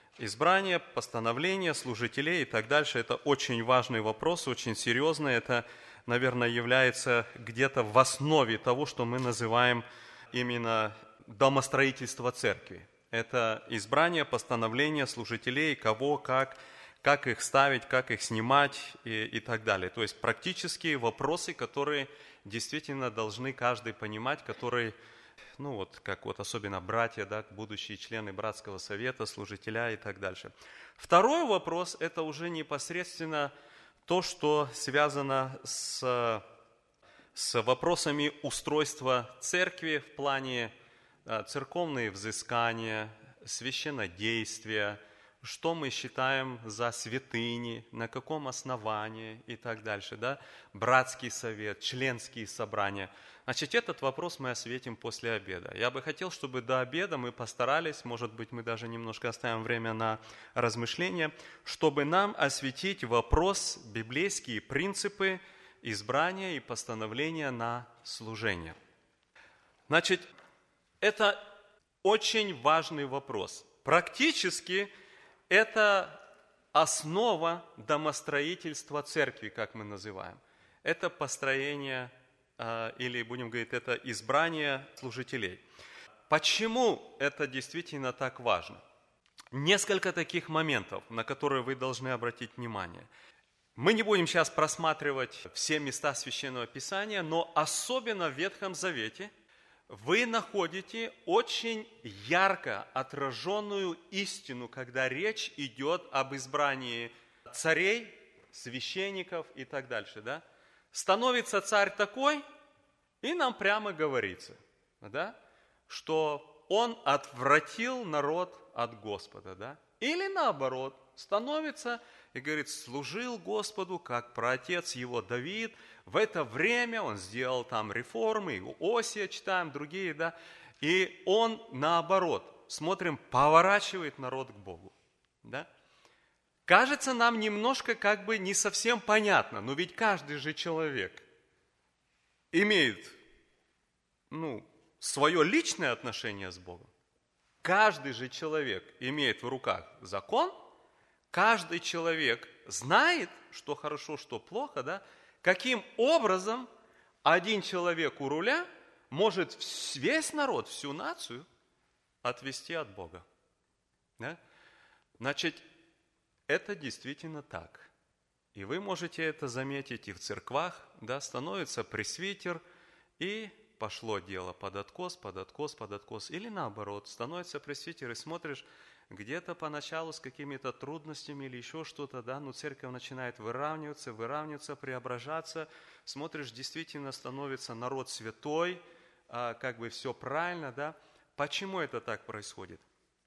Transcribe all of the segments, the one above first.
Избрание, постановление служителей и так дальше – это очень важный вопрос, очень серьезный. Это, наверное, является где-то в основе того, что мы называем именно домостроительство церкви. Это избрание, постановление служителей, кого, как их ставить, как их снимать и так далее. То есть практические вопросы, которые действительно должны каждый понимать, который, как особенно братья, да, будущие члены братского совета, служителя и так дальше. Второй вопрос – это уже непосредственно то, что связано с вопросами устройства церкви в плане церковные взыскания, священнодействия, что мы считаем за святыни, на каком основании и так дальше, да? Братский совет, членские собрания. Значит, этот вопрос мы осветим после обеда. Я бы хотел, чтобы до обеда мы постарались, может быть, мы даже немножко оставим время на размышления, чтобы нам осветить вопрос, библейские принципы избрания и постановления на служение. Значит, это очень важный вопрос. Практически это основа домостроительства церкви, как мы называем. Это построение, или будем говорить, это избрание служителей. Почему это действительно так важно? Несколько таких моментов, на которые вы должны обратить внимание. Мы не будем сейчас просматривать все места Священного Писания, но особенно в Ветхом Завете вы находите очень ярко отраженную истину, когда речь идет об избрании царей, священников и так дальше. Да? Становится царь такой, и нам прямо говорится, да, что он отвратил народ от Господа. Да? Или наоборот, становится и говорит, служил Господу, как праотец его Давид. В это время он сделал там реформы, Осия читаем, другие, да. И он наоборот, смотрим, поворачивает народ к Богу. Да? Кажется нам немножко как бы не совсем понятно, но ведь каждый же человек имеет, свое личное отношение с Богом. Каждый же человек имеет в руках закон, каждый человек знает, что хорошо, что плохо, да? Каким образом один человек у руля может весь народ, всю нацию отвести от Бога. Да? Значит, это действительно так. И вы можете это заметить и в церквах, да, становится пресвитер, и пошло дело под откос. Или наоборот, становится пресвитер, и смотришь, где-то поначалу с какими-то трудностями или еще что-то, да, но церковь начинает выравниваться, преображаться. Смотришь, действительно становится народ святой, как бы все правильно, да. Почему это так происходит?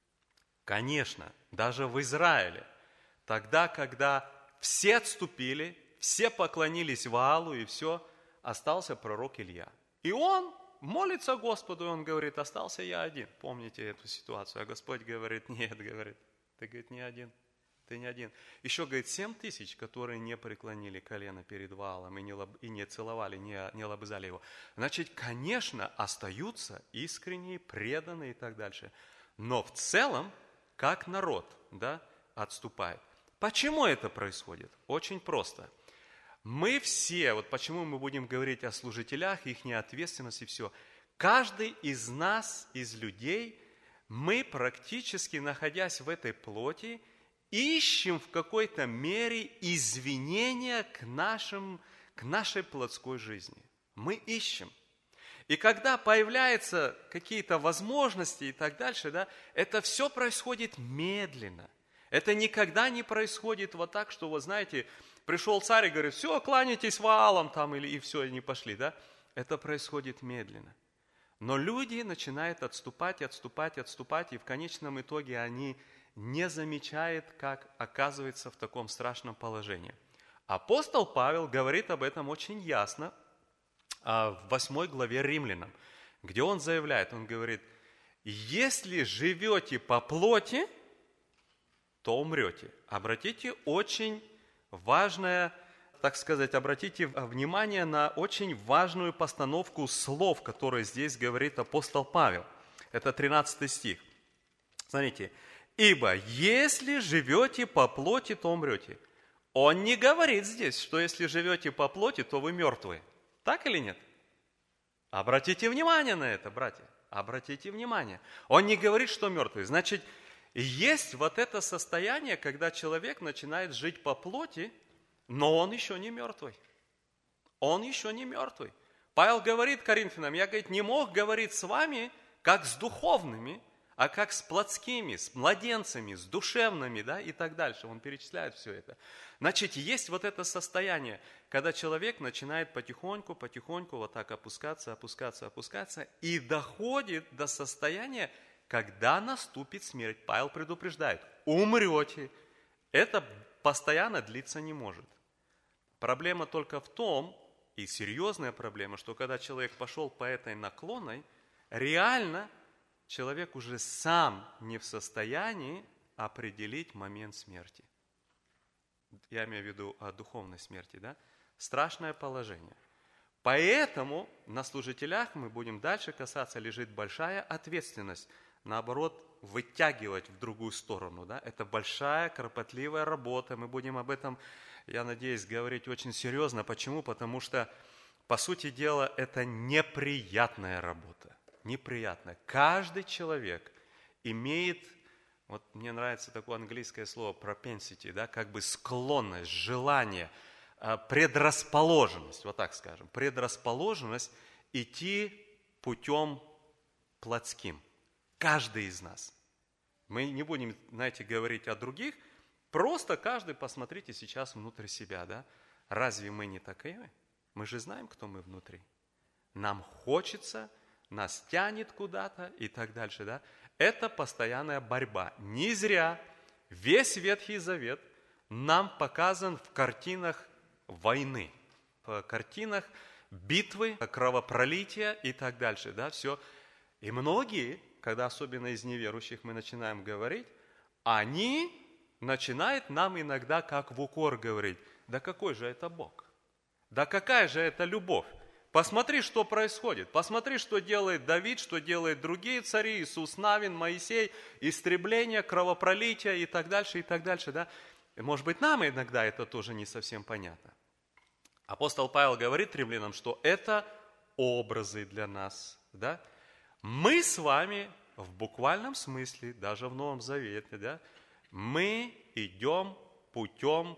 Конечно, даже в Израиле, тогда, когда все отступили, все поклонились Ваалу и все, остался пророк Илья. И он молится Господу, и он говорит, остался я один. Помните эту ситуацию? А Господь говорит, нет, говорит, ты, говорит, не один, ты не один. Еще, говорит, 7 тысяч, которые не преклонили колено перед Ваалом и не целовали, не лобызали его. Значит, конечно, остаются искренние, преданные и так дальше. Но в целом, как народ, да, отступает. Почему это происходит? Очень просто. Мы все, вот почему мы будем говорить о служителях, их ответственности, все. Каждый из нас, из людей, мы практически, находясь в этой плоти, ищем в какой-то мере извинения к нашей плотской жизни. Мы ищем. И когда появляются какие-то возможности и так дальше, да, это все происходит медленно. Это никогда не происходит вот так, что, вот знаете, пришел царь и говорит, все, кланяйтесь Ваалам там, и все, они пошли, да? Это происходит медленно. Но люди начинают отступать, и в конечном итоге они не замечают, как оказывается в таком страшном положении. Апостол Павел говорит об этом очень ясно в 8 главе Римлянам, где он заявляет, он говорит, если живете по плоти, то умрете. Обратите очень важное, так сказать, обратите внимание на очень важную постановку слов, которые здесь говорит апостол Павел. Это 13 стих. Смотрите. Ибо если живете по плоти, то умрете. Он не говорит здесь, что если живете по плоти, то вы мертвы. Так или нет? Обратите внимание на это, братья. Обратите внимание. Он не говорит, что мертвый. Значит, есть вот это состояние, когда человек начинает жить по плоти, но он еще не мертвый. Он еще не мертвый. Павел говорит Коринфянам, я, говорит, не мог говорить с вами, как с духовными, а как с плотскими, с младенцами, с душевными, да, и так дальше. Он перечисляет все это. Значит, есть вот это состояние, когда человек начинает потихоньку вот так опускаться, и доходит до состояния, когда наступит смерть. Павел предупреждает, умрете. Это постоянно длиться не может. Проблема только в том, и серьезная проблема, что когда человек пошел по этой наклонной, реально человек уже сам не в состоянии определить момент смерти. Я имею в виду о духовной смерти, да? Страшное положение. Поэтому на служителях мы будем дальше касаться, лежит большая ответственность, наоборот, вытягивать в другую сторону, да? Это большая, кропотливая работа, мы будем об этом, я надеюсь, говорить очень серьезно. Почему? Потому что, по сути дела, это неприятная работа. Неприятная. Каждый человек имеет, вот мне нравится такое английское слово propensity, да, как бы склонность, желание, предрасположенность, вот так скажем, предрасположенность идти путем плотским. Каждый из нас. Мы не будем, знаете, говорить о других, просто каждый посмотрите сейчас внутрь себя, да? Разве мы не такие? Мы же знаем, кто мы внутри. Нам хочется, нас тянет куда-то и так дальше, да? Это постоянная борьба. Не зря весь Ветхий Завет нам показан в картинах войны, в картинах битвы, кровопролития и так дальше, да, все. И многие, когда особенно из неверующих мы начинаем говорить, они начинают нам иногда как в укор говорить, да какой же это Бог? Да какая же это любовь? Посмотри, что происходит. Посмотри, что делает Давид, что делают другие цари, Иисус Навин, Моисей, истребление, кровопролитие и так дальше, да. И, может быть, нам иногда это тоже не совсем понятно. Апостол Павел говорит римлянам, что это образы для нас, да. Мы с вами в буквальном смысле, даже в Новом Завете, да, мы идем путем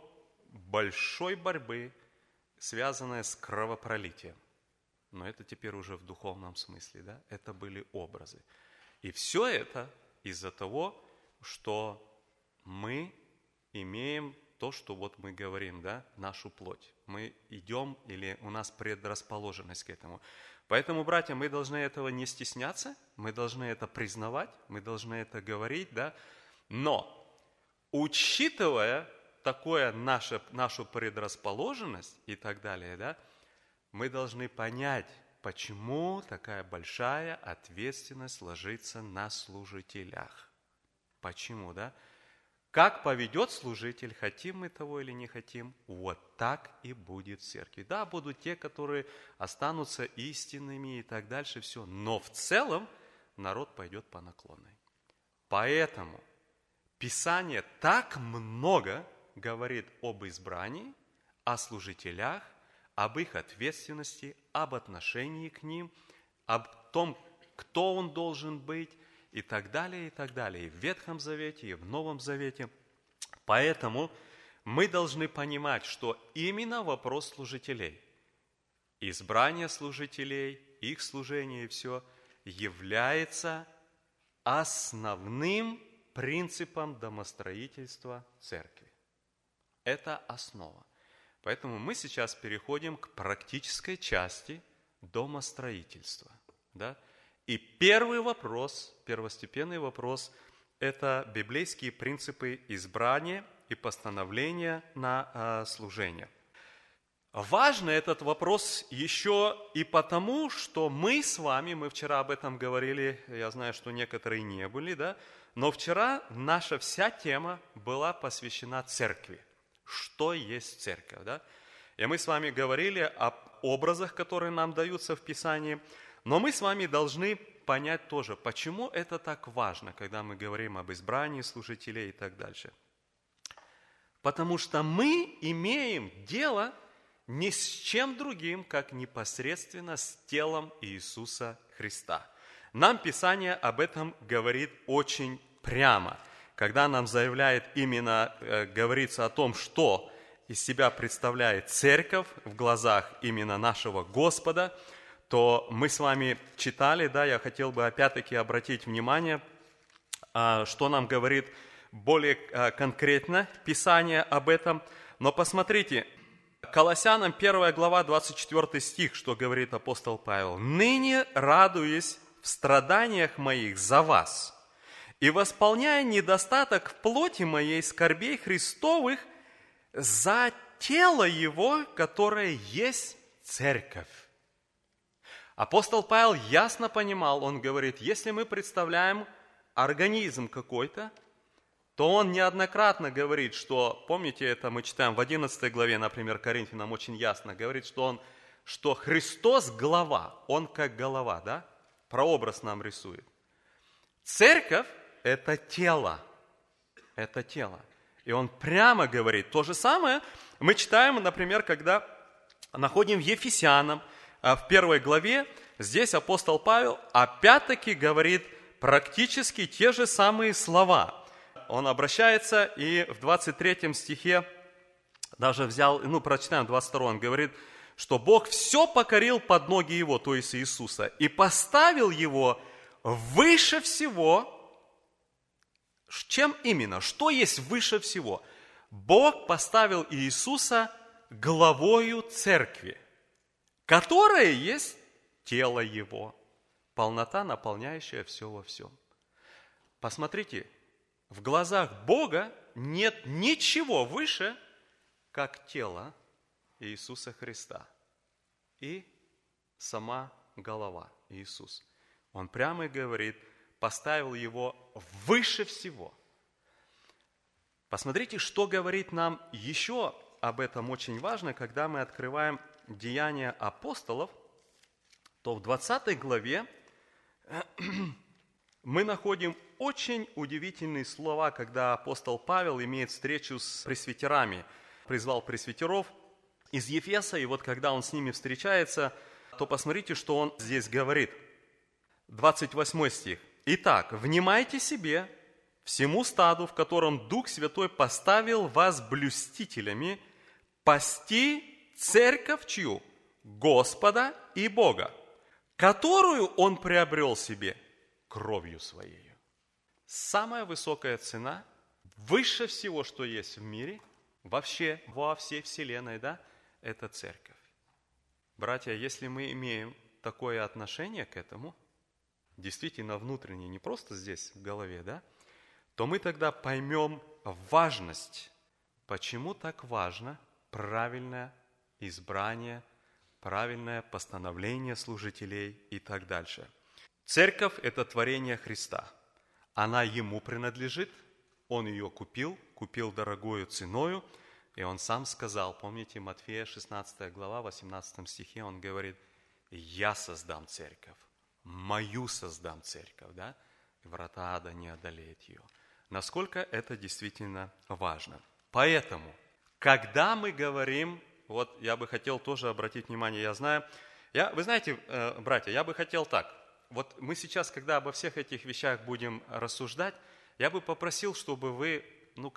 большой борьбы, связанной с кровопролитием. Но это теперь уже в духовном смысле, да, это были образы. И все это из-за того, что мы имеем то, что вот мы говорим, да, нашу плоть. Мы идем или у нас предрасположенность к этому. Поэтому, братья, мы должны этого не стесняться, мы должны это признавать, мы должны это говорить, да. Но, учитывая такое нашу предрасположенность и так далее, да, мы должны понять, почему такая большая ответственность ложится на служителях. Почему, да? Как поведет служитель, хотим мы того или не хотим, вот так и будет в церкви. Да, будут те, которые останутся истинными и так дальше, все. Но в целом народ пойдет по наклонной. Поэтому Писание так много говорит об избрании, о служителях, об их ответственности, об отношении к ним, об том, кто он должен быть, и так далее, и так далее. И в Ветхом Завете, и в Новом Завете. Поэтому мы должны понимать, что именно вопрос служителей, избрание служителей, их служение и все, является основным принципом домостроительства церкви. Это основа. Поэтому мы сейчас переходим к практической части домостроительства. Да? И первый вопрос, первостепенный вопрос, это библейские принципы избрания и постановления на служение. Важно этот вопрос еще и потому, что мы с вами, мы вчера об этом говорили, я знаю, что некоторые не были, да, но вчера наша вся тема была посвящена церкви. Что есть церковь, да? И мы с вами говорили об образах, которые нам даются в Писании, но мы с вами должны понять тоже, почему это так важно, когда мы говорим об избрании служителей и так дальше. Потому что мы имеем дело ни с чем другим, как непосредственно с телом Иисуса Христа. Нам Писание об этом говорит очень прямо, когда нам заявляет именно, говорится о том, что из себя представляет церковь в глазах именно нашего Господа, то мы с вами читали, да, я хотел бы опять-таки обратить внимание, что нам говорит более конкретно Писание об этом. Но посмотрите, Колоссянам 1 глава, 24 стих, что говорит апостол Павел. «Ныне радуюсь в страданиях моих за вас, и восполняя недостаток в плоти моей скорбей Христовых за тело Его, которое есть церковь». Апостол Павел ясно понимал, он говорит, если мы представляем организм какой-то, то он неоднократно говорит, что, помните, это мы читаем в 11 главе, например, Коринфянам очень ясно, говорит, что Христос глава, Он как голова, да? Прообраз нам рисует. Церковь – это тело, И Он прямо говорит, то же самое мы читаем, например, когда находим в Ефесянам, в 1 главе, здесь апостол Павел опять-таки говорит практически те же самые слова. Он обращается и в 23 стихе даже взял, прочитаем 22, он говорит, что Бог все покорил под ноги Его, то есть Иисуса, и поставил Его выше всего. Чем именно? Что есть выше всего? Бог поставил Иисуса главою церкви, которая есть тело Его, полнота, наполняющая все во всем. Посмотрите, в глазах Бога нет ничего выше, как тело Иисуса Христа и сама голова Иисус. Он прямо говорит, поставил Его выше всего. Посмотрите, что говорит нам еще об этом очень важно, когда мы открываем Деяния апостолов, то в 20 главе мы находим очень удивительные слова, когда апостол Павел имеет встречу с пресвитерами, призвал пресвитеров из Ефеса, и вот когда он с ними встречается, то посмотрите, что он здесь говорит. 28 стих. «Итак, внимайте себе, всему стаду, в котором Дух Святой поставил вас блюстителями, пасти церковь чью? Господа и Бога, которую Он приобрел себе кровью Своей». Самая высокая цена, выше всего, что есть в мире, вообще во всей вселенной, да, это церковь. Братья, если мы имеем такое отношение к этому, действительно внутренне, не просто здесь в голове, да, то мы тогда поймем важность, почему так важно правильное избрание, правильное постановление служителей и так дальше. Церковь – это творение Христа. Она Ему принадлежит, Он ее купил дорогою ценою, и Он сам сказал, помните, Матфея 16 глава, 18 стихе, Он говорит, «Я создам церковь, мою создам церковь, да, и врата ада не одолеют ее». Насколько это действительно важно. Поэтому, когда мы говорим, вот я бы хотел тоже обратить внимание, я знаю, вы знаете, братья, я бы хотел так, вот мы сейчас, когда обо всех этих вещах будем рассуждать, я бы попросил, чтобы вы,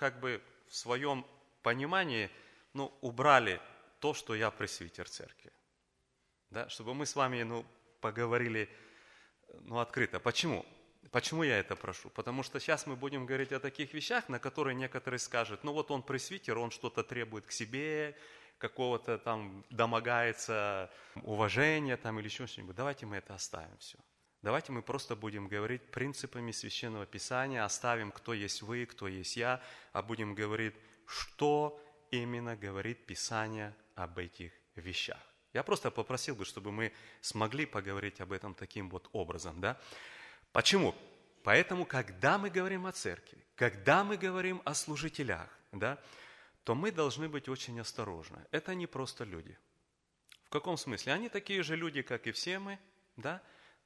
в своем понимании, убрали то, что я пресвитер церкви. Да, чтобы мы с вами, поговорили, открыто. Почему? Почему я это прошу? Потому что сейчас мы будем говорить о таких вещах, на которые некоторые скажут, он пресвитер, он что-то требует к себе, какого-то там домогается уважения там или еще что-нибудь. Давайте мы это оставим все. Давайте мы просто будем говорить принципами Священного Писания, оставим, кто есть вы, кто есть я, а будем говорить, что именно говорит Писание об этих вещах. Я просто попросил бы, чтобы мы смогли поговорить об этом таким вот образом, да? Почему? Поэтому, когда мы говорим о церкви, когда мы говорим о служителях, да, то мы должны быть очень осторожны. Это не просто люди. В каком смысле? Они такие же люди, как и все мы, да?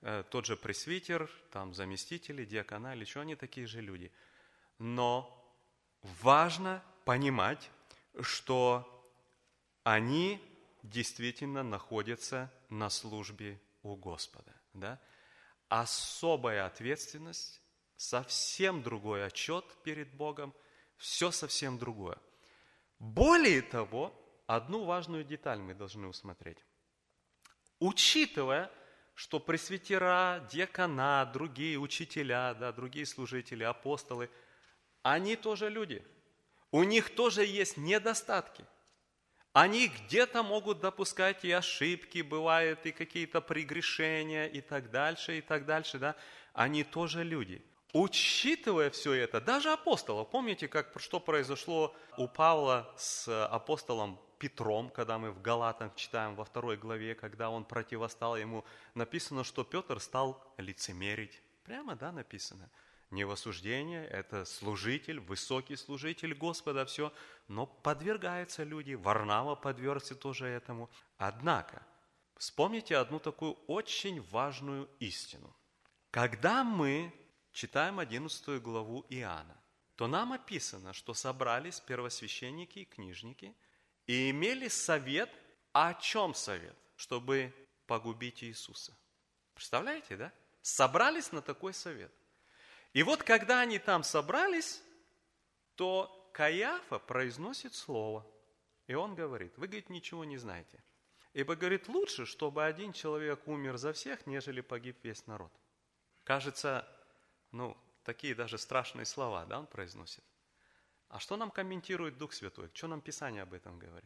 тот же пресвитер, там заместители, диакона или что, они такие же люди. Но важно понимать, что они действительно находятся на службе у Господа. Да? Особая ответственность, совсем другой отчет перед Богом, все совсем другое. Более того, одну важную деталь мы должны усмотреть. Учитывая, что пресвитера, диакона, другие учителя, да, другие служители, апостолы, они тоже люди. У них тоже есть недостатки. Они где-то могут допускать и ошибки, бывают и какие-то прегрешения и так дальше, да. Они тоже люди. Учитывая все это, даже апостолов, помните, что произошло у Павла с апостолом Петром, когда мы в Галатам читаем во 2 главе, когда он противостал ему, написано, что Петр стал лицемерить. Прямо, да, написано. Не в осуждение, это служитель, высокий служитель Господа, все, но подвергаются люди, Варнава подвергся тоже этому. Однако, вспомните одну такую очень важную истину. Когда мы читаем 11 главу Иоанна, то нам описано, что собрались первосвященники и книжники и имели совет. О чем совет? Чтобы погубить Иисуса. Представляете, да? Собрались на такой совет. И вот когда они там собрались, то Каиафа произносит слово. И он говорит, вы, говорит, ничего не знаете. Ибо, говорит, лучше, чтобы один человек умер за всех, нежели погиб весь народ. Кажется, такие даже страшные слова, да, он произносит. А что нам комментирует Дух Святой? Что нам Писание об этом говорит?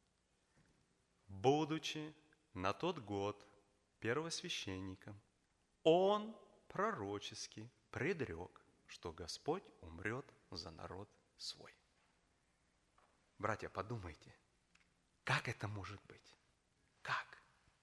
Будучи на тот год первосвященником, он пророчески предрек, что Господь умрет за народ свой. Братья, подумайте, как это может быть? Как?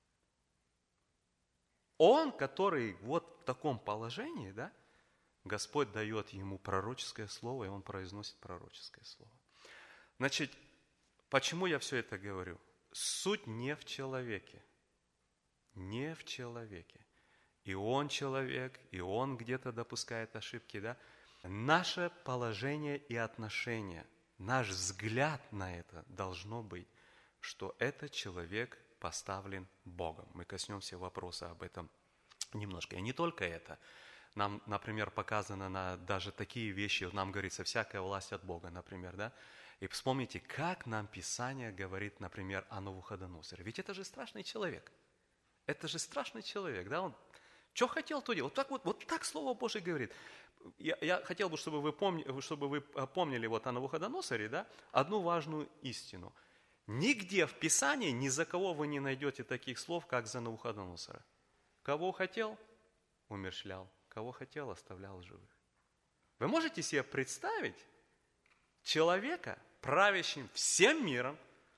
Он, который вот в таком положении, да, Господь дает ему пророческое слово, и он произносит пророческое слово. Значит, почему я все это говорю? Суть не в человеке. Не в человеке. И он человек, и он где-то допускает ошибки, да? Наше положение и отношение, наш взгляд на это должно быть, что этот человек поставлен Богом. Мы коснемся вопроса об этом немножко. И не только это. Нам, например, показано даже такие вещи, нам говорится, всякая власть от Бога, например, да? И вспомните, как нам Писание говорит, например, о Навуходоносоре. Ведь это же страшный человек. Это же страшный человек, да? Он что хотел, то делал. Вот так Слово Божие говорит. Я хотел бы, чтобы вы помнили вот о Навуходоносоре, да, одну важную истину. Нигде в Писании ни за кого вы не найдете таких слов, как за Навуходоносора. Кого хотел, умерщвлял. Кого хотел, оставлял живых. Вы можете себе представить человека, правящим всем миром,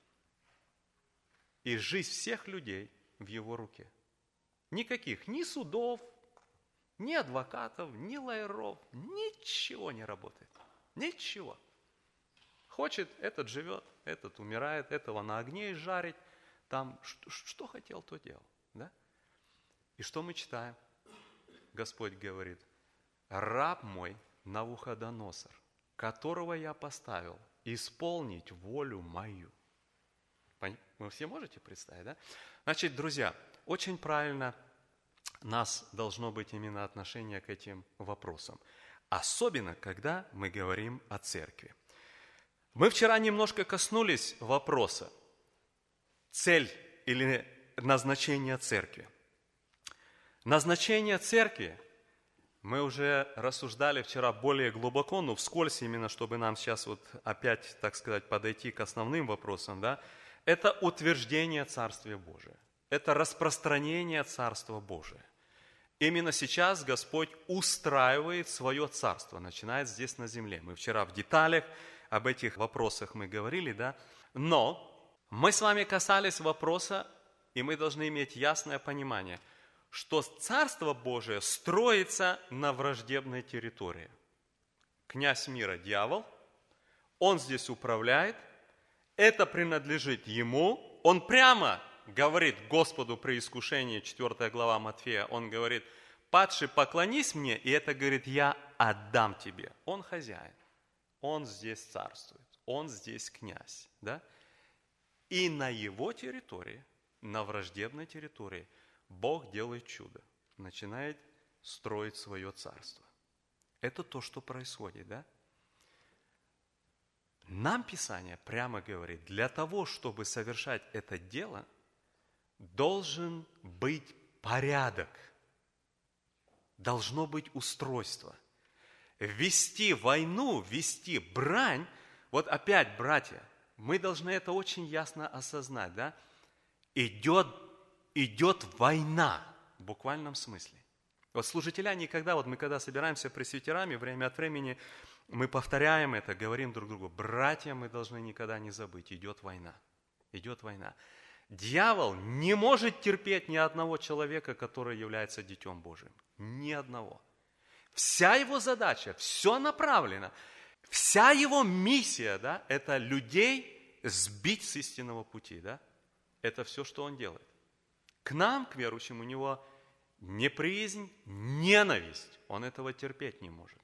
и жизнь всех людей в его руке? Никаких ни судов, ни адвокатов, ни лоеров, ничего не работает. Ничего. Хочет, этот живет, этот умирает, этого на огне жарить. Там что хотел, то делал. Да? И что мы читаем? Господь говорит, раб мой Навуходоносор, которого я поставил исполнить волю мою. Вы все можете представить, да? Значит, друзья, очень правильно нас должно быть именно отношение к этим вопросам. Особенно, когда мы говорим о церкви. Мы вчера немножко коснулись вопроса цель или назначение церкви. Назначение церкви мы уже рассуждали вчера более глубоко, но вскользь именно, чтобы нам сейчас вот опять, так сказать, подойти к основным вопросам, да, это утверждение Царствия Божия. Это распространение Царства Божия. Именно сейчас Господь устраивает свое царство, начинает здесь на земле. Мы вчера в деталях об этих вопросах мы говорили, да? Но мы с вами касались вопроса, и мы должны иметь ясное понимание, что Царство Божие строится на враждебной территории. Князь мира – дьявол, он здесь управляет, это принадлежит ему, он прямо говорит Господу при искушении, 4 глава Матфея, он говорит: «Падший, поклонись мне», и это говорит: «Я отдам тебе». Он хозяин, он здесь царствует, он здесь князь, да? И на его территории, на враждебной территории, Бог делает чудо, начинает строить свое царство. Это то, что происходит, да? Нам Писание прямо говорит, для того, чтобы совершать это дело, должен быть порядок, должно быть устройство. Вести войну, вести брань, вот опять, братья, мы должны это очень ясно осознать, да? Идет война в буквальном смысле. Вот служителя никогда, вот мы когда собираемся пресвитерами, время от времени мы повторяем это, говорим друг другу: братья, мы должны никогда не забыть, идет война, идет война. Дьявол не может терпеть ни одного человека, который является Детем Божиим, ни одного. Вся его задача, все направлено, вся его миссия, да, это людей сбить с истинного пути, да, это все, что он делает. К нам, к верующим, у него неприязнь, ненависть, он этого терпеть не может.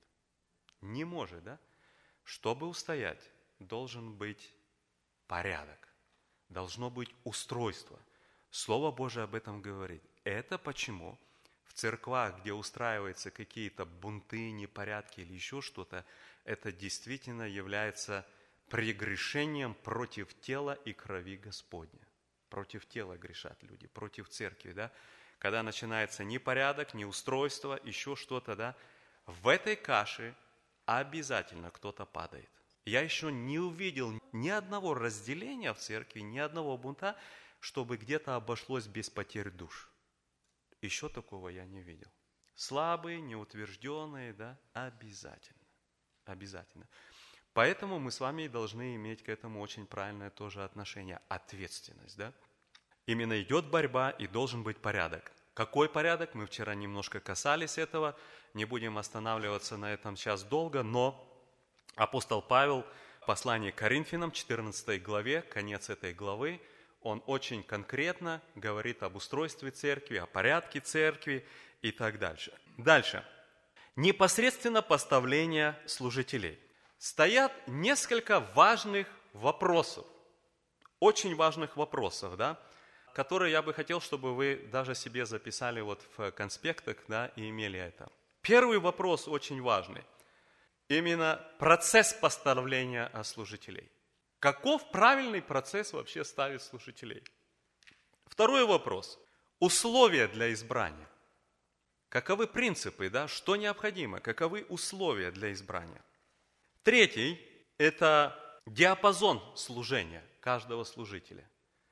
Не может, да? Чтобы устоять, должен быть порядок, должно быть устройство. Слово Божие об этом говорит. Это почему в церквах, где устраиваются какие-то бунты, непорядки или еще что-то, это действительно является прегрешением против тела и крови Господня. Против тела грешат люди, против церкви, да? Когда начинается непорядок, неустройство, еще что-то, да? В этой каше обязательно кто-то падает. Я еще не увидел ни одного разделения в церкви, ни одного бунта, чтобы где-то обошлось без потерь душ. Еще такого я не видел. Слабые, неутвержденные, да, обязательно. Обязательно. Поэтому мы с вами должны иметь к этому очень правильное тоже отношение, ответственность, да. Именно идет борьба и должен быть порядок. Какой порядок? Мы вчера немножко касались этого, не будем останавливаться на этом сейчас долго, но апостол Павел в послании к Коринфянам, 14 главе, конец этой главы, он очень конкретно говорит об устройстве церкви, о порядке церкви и так дальше. Дальше. Непосредственно поставление служителей. Стоят несколько важных вопросов, очень важных вопросов, да, которые я бы хотел, чтобы вы даже себе записали вот в конспектах, да, и имели это. Первый вопрос очень важный. Именно процесс поставления служителей. Каков правильный процесс вообще ставить служителей? Второй вопрос. Условия для избрания. Каковы принципы, да, что необходимо, каковы условия для избрания. Третий – это диапазон служения каждого служителя.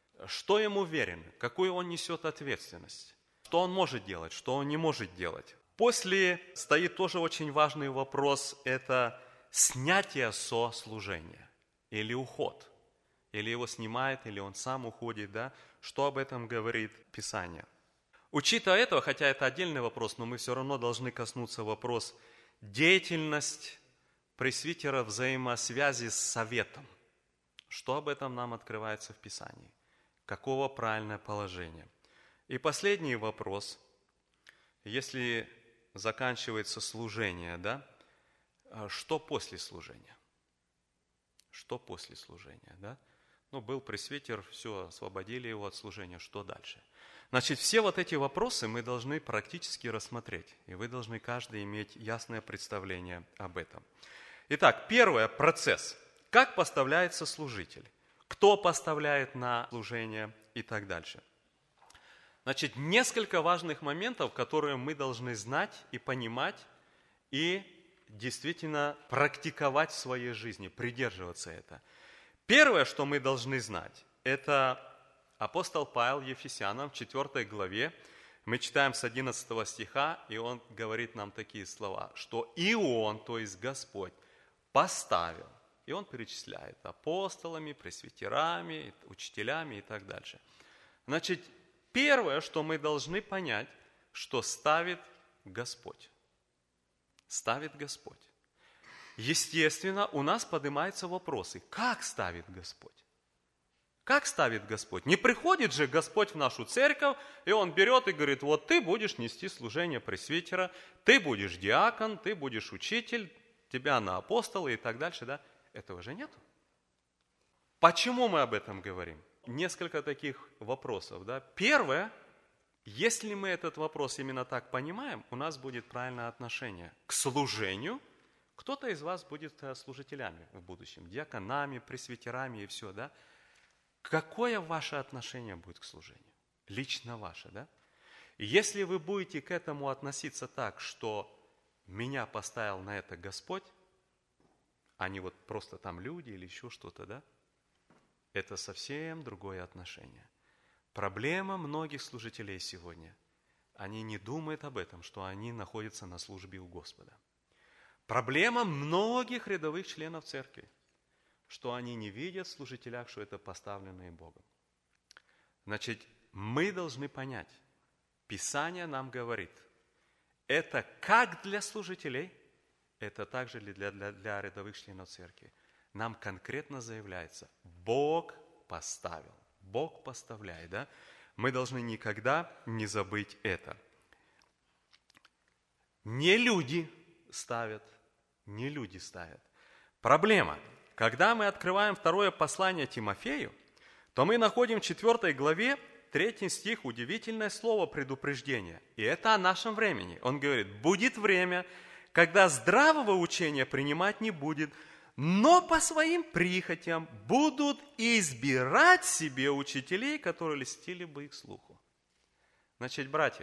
Что ему верено, какую он несет ответственность, что он может делать, что он не может делать. После стоит тоже очень важный вопрос – это снятие со служения или уход. Или его снимает, или он сам уходит, да? Что об этом говорит Писание? Учитывая этого, хотя это отдельный вопрос, но мы все равно должны коснуться вопрос деятельность пресвитера взаимосвязи с советом. Что об этом нам открывается в Писании? Каково правильное положение? И последний вопрос. Если заканчивается служение, да, что после служения? Что после служения, да? Ну, был пресвитер, все, освободили его от служения, что дальше? Значит, все вот эти вопросы мы должны практически рассмотреть, и вы должны каждый иметь ясное представление об этом. Итак, первое – процесс. Как поставляется служитель? Кто поставляет на служение и так дальше. Значит, несколько важных моментов, которые мы должны знать и понимать, и действительно практиковать в своей жизни, придерживаться этого. Первое, что мы должны знать, это апостол Павел Ефесянам в 4 главе, мы читаем с 11 стиха, и он говорит нам такие слова, что и он, то есть Господь, поставил. И он перечисляет апостолами, пресвитерами, учителями и так дальше. Значит, первое, что мы должны понять, что ставит Господь. Ставит Господь. Естественно, у нас поднимаются вопросы, как ставит Господь? Как ставит Господь? Не приходит же Господь в нашу церковь, и Он берет и говорит, вот ты будешь нести служение пресвитера, ты будешь диакон, ты будешь учитель, тебя на апостола и так дальше, да? Этого же нету. Почему мы об этом говорим? Несколько таких вопросов, да. Первое, если мы этот вопрос именно так понимаем, у нас будет правильное отношение к служению. Кто-то из вас будет служителями в будущем, диаконами, пресвитерами и все, да. Какое ваше отношение будет к служению? Лично ваше, да? И если вы будете к этому относиться так, что меня поставил на это Господь, а не вот просто там люди или еще что-то, да? Это совсем другое отношение. Проблема многих служителей сегодня, они не думают об этом, что они находятся на службе у Господа. Проблема многих рядовых членов церкви, что они не видят в служителях, что это поставленные Богом. Значит, мы должны понять, Писание нам говорит, это как для служителей, это также для рядовых членов церкви. Нам конкретно заявляется, Бог поставил, Бог поставляет, да? Мы должны никогда не забыть это. Не люди ставят, не люди ставят. Проблема. Когда мы открываем второе послание Тимофею, то мы находим в 4 главе 3 стих удивительное слово предупреждения. И это о нашем времени. Он говорит, будет время, когда здравого учения принимать не будет, но по своим прихотям будут избирать себе учителей, которые льстили бы их слуху. Значит, братья,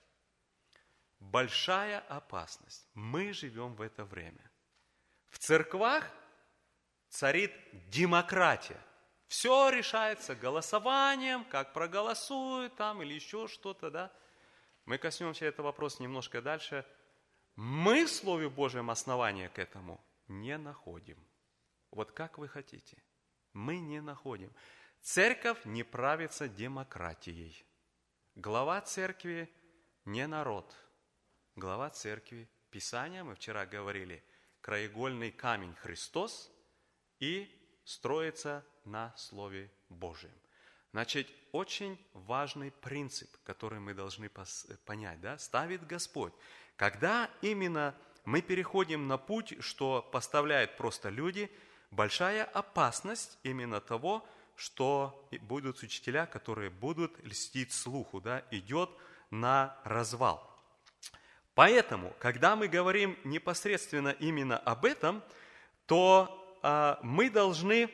большая опасность. Мы живем в это время. В церквах царит демократия. Все решается голосованием, как проголосуют там или еще что-то, да. Мы коснемся этого вопроса немножко дальше. Мы в Слове Божьем основания к этому не находим. Вот как вы хотите. Мы не находим. Церковь не правится демократией. Глава церкви не народ. Глава церкви – Писание, мы вчера говорили, краеугольный камень Христос и строится на Слове Божьем. Значит, очень важный принцип, который мы должны понять, да, ставит Господь. Когда именно мы переходим на путь, что поставляют просто люди, большая опасность именно того, что будут учителя, которые будут льстить слуху, да, идет на развал. Поэтому, когда мы говорим непосредственно именно об этом, то мы должны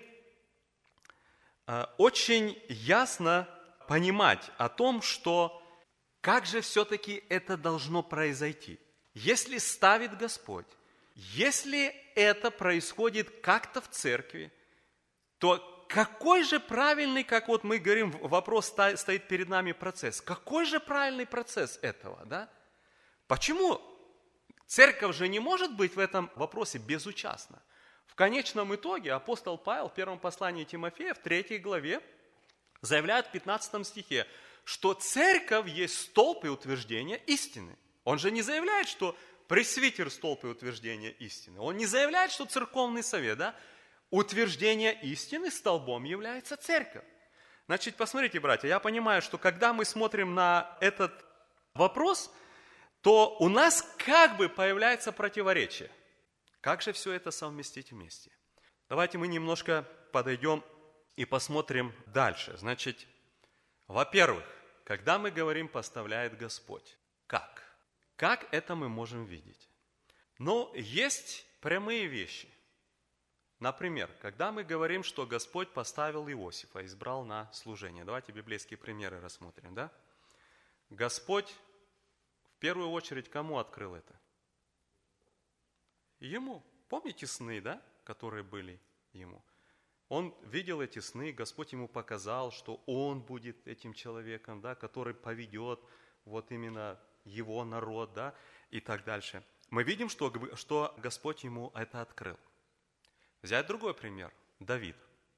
очень ясно понимать о том, что как же все-таки это должно произойти. Если ставит Господь, если это происходит как-то в церкви, то какой же правильный, как вот мы говорим, вопрос стоит перед нами процесс, какой же правильный процесс этого, да? Почему церковь же не может быть в этом вопросе безучастна? В конечном итоге апостол Павел в первом послании Тимофея в 3 главе заявляет в 15 стихе, что церковь есть столб и утверждение истины. Он же не заявляет, что пресвитер столб и утверждение истины. Он не заявляет, что церковный совет, да? Утверждение истины столбом является церковь. Значит, посмотрите, братья, я понимаю, что когда мы смотрим на этот вопрос, то у нас как бы появляется противоречие. Как же все это совместить вместе? Давайте мы немножко подойдем и посмотрим дальше. Значит, во-первых, когда мы говорим «поставляет Господь», как? Как это мы можем видеть? Ну, есть прямые вещи. Например, когда мы говорим, что Господь поставил Иосифа, избрал на служение. Давайте библейские примеры рассмотрим, да? Господь в первую очередь кому открыл это? Ему. Помните сны, да, которые были ему? Он видел эти сны, Господь ему показал, что он будет этим человеком, да, который поведет вот именно его народ, да, и так дальше. Мы видим, что Господь ему это открыл. Взять другой пример. Давид.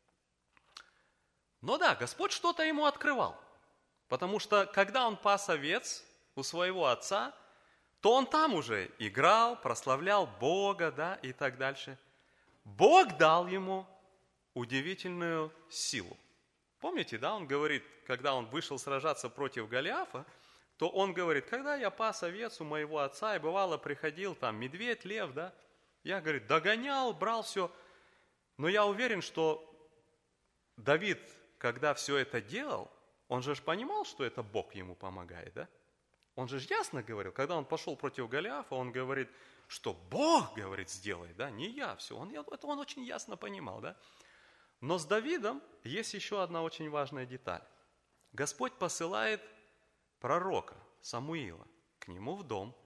Ну да, Господь что-то ему открывал. Потому что, когда он пас овец у своего отца, то он там уже играл, прославлял Бога, да, и так дальше. Бог дал ему удивительную силу. Помните, да, он говорит, когда он вышел сражаться против Голиафа, то он говорит, когда я пас овец у моего отца, и бывало приходил там медведь, лев, да, я, говорит, догонял, брал все. Но я уверен, что Давид, когда все это делал, он же понимал, что это Бог ему помогает, да? Он же ясно говорил, когда он пошел против Голиафа, он говорит, что Бог, говорит, сделает, да, не я, все. Это он очень ясно понимал, да? Но с Давидом есть еще одна очень важная деталь. Господь посылает пророка Самуила к нему в дом,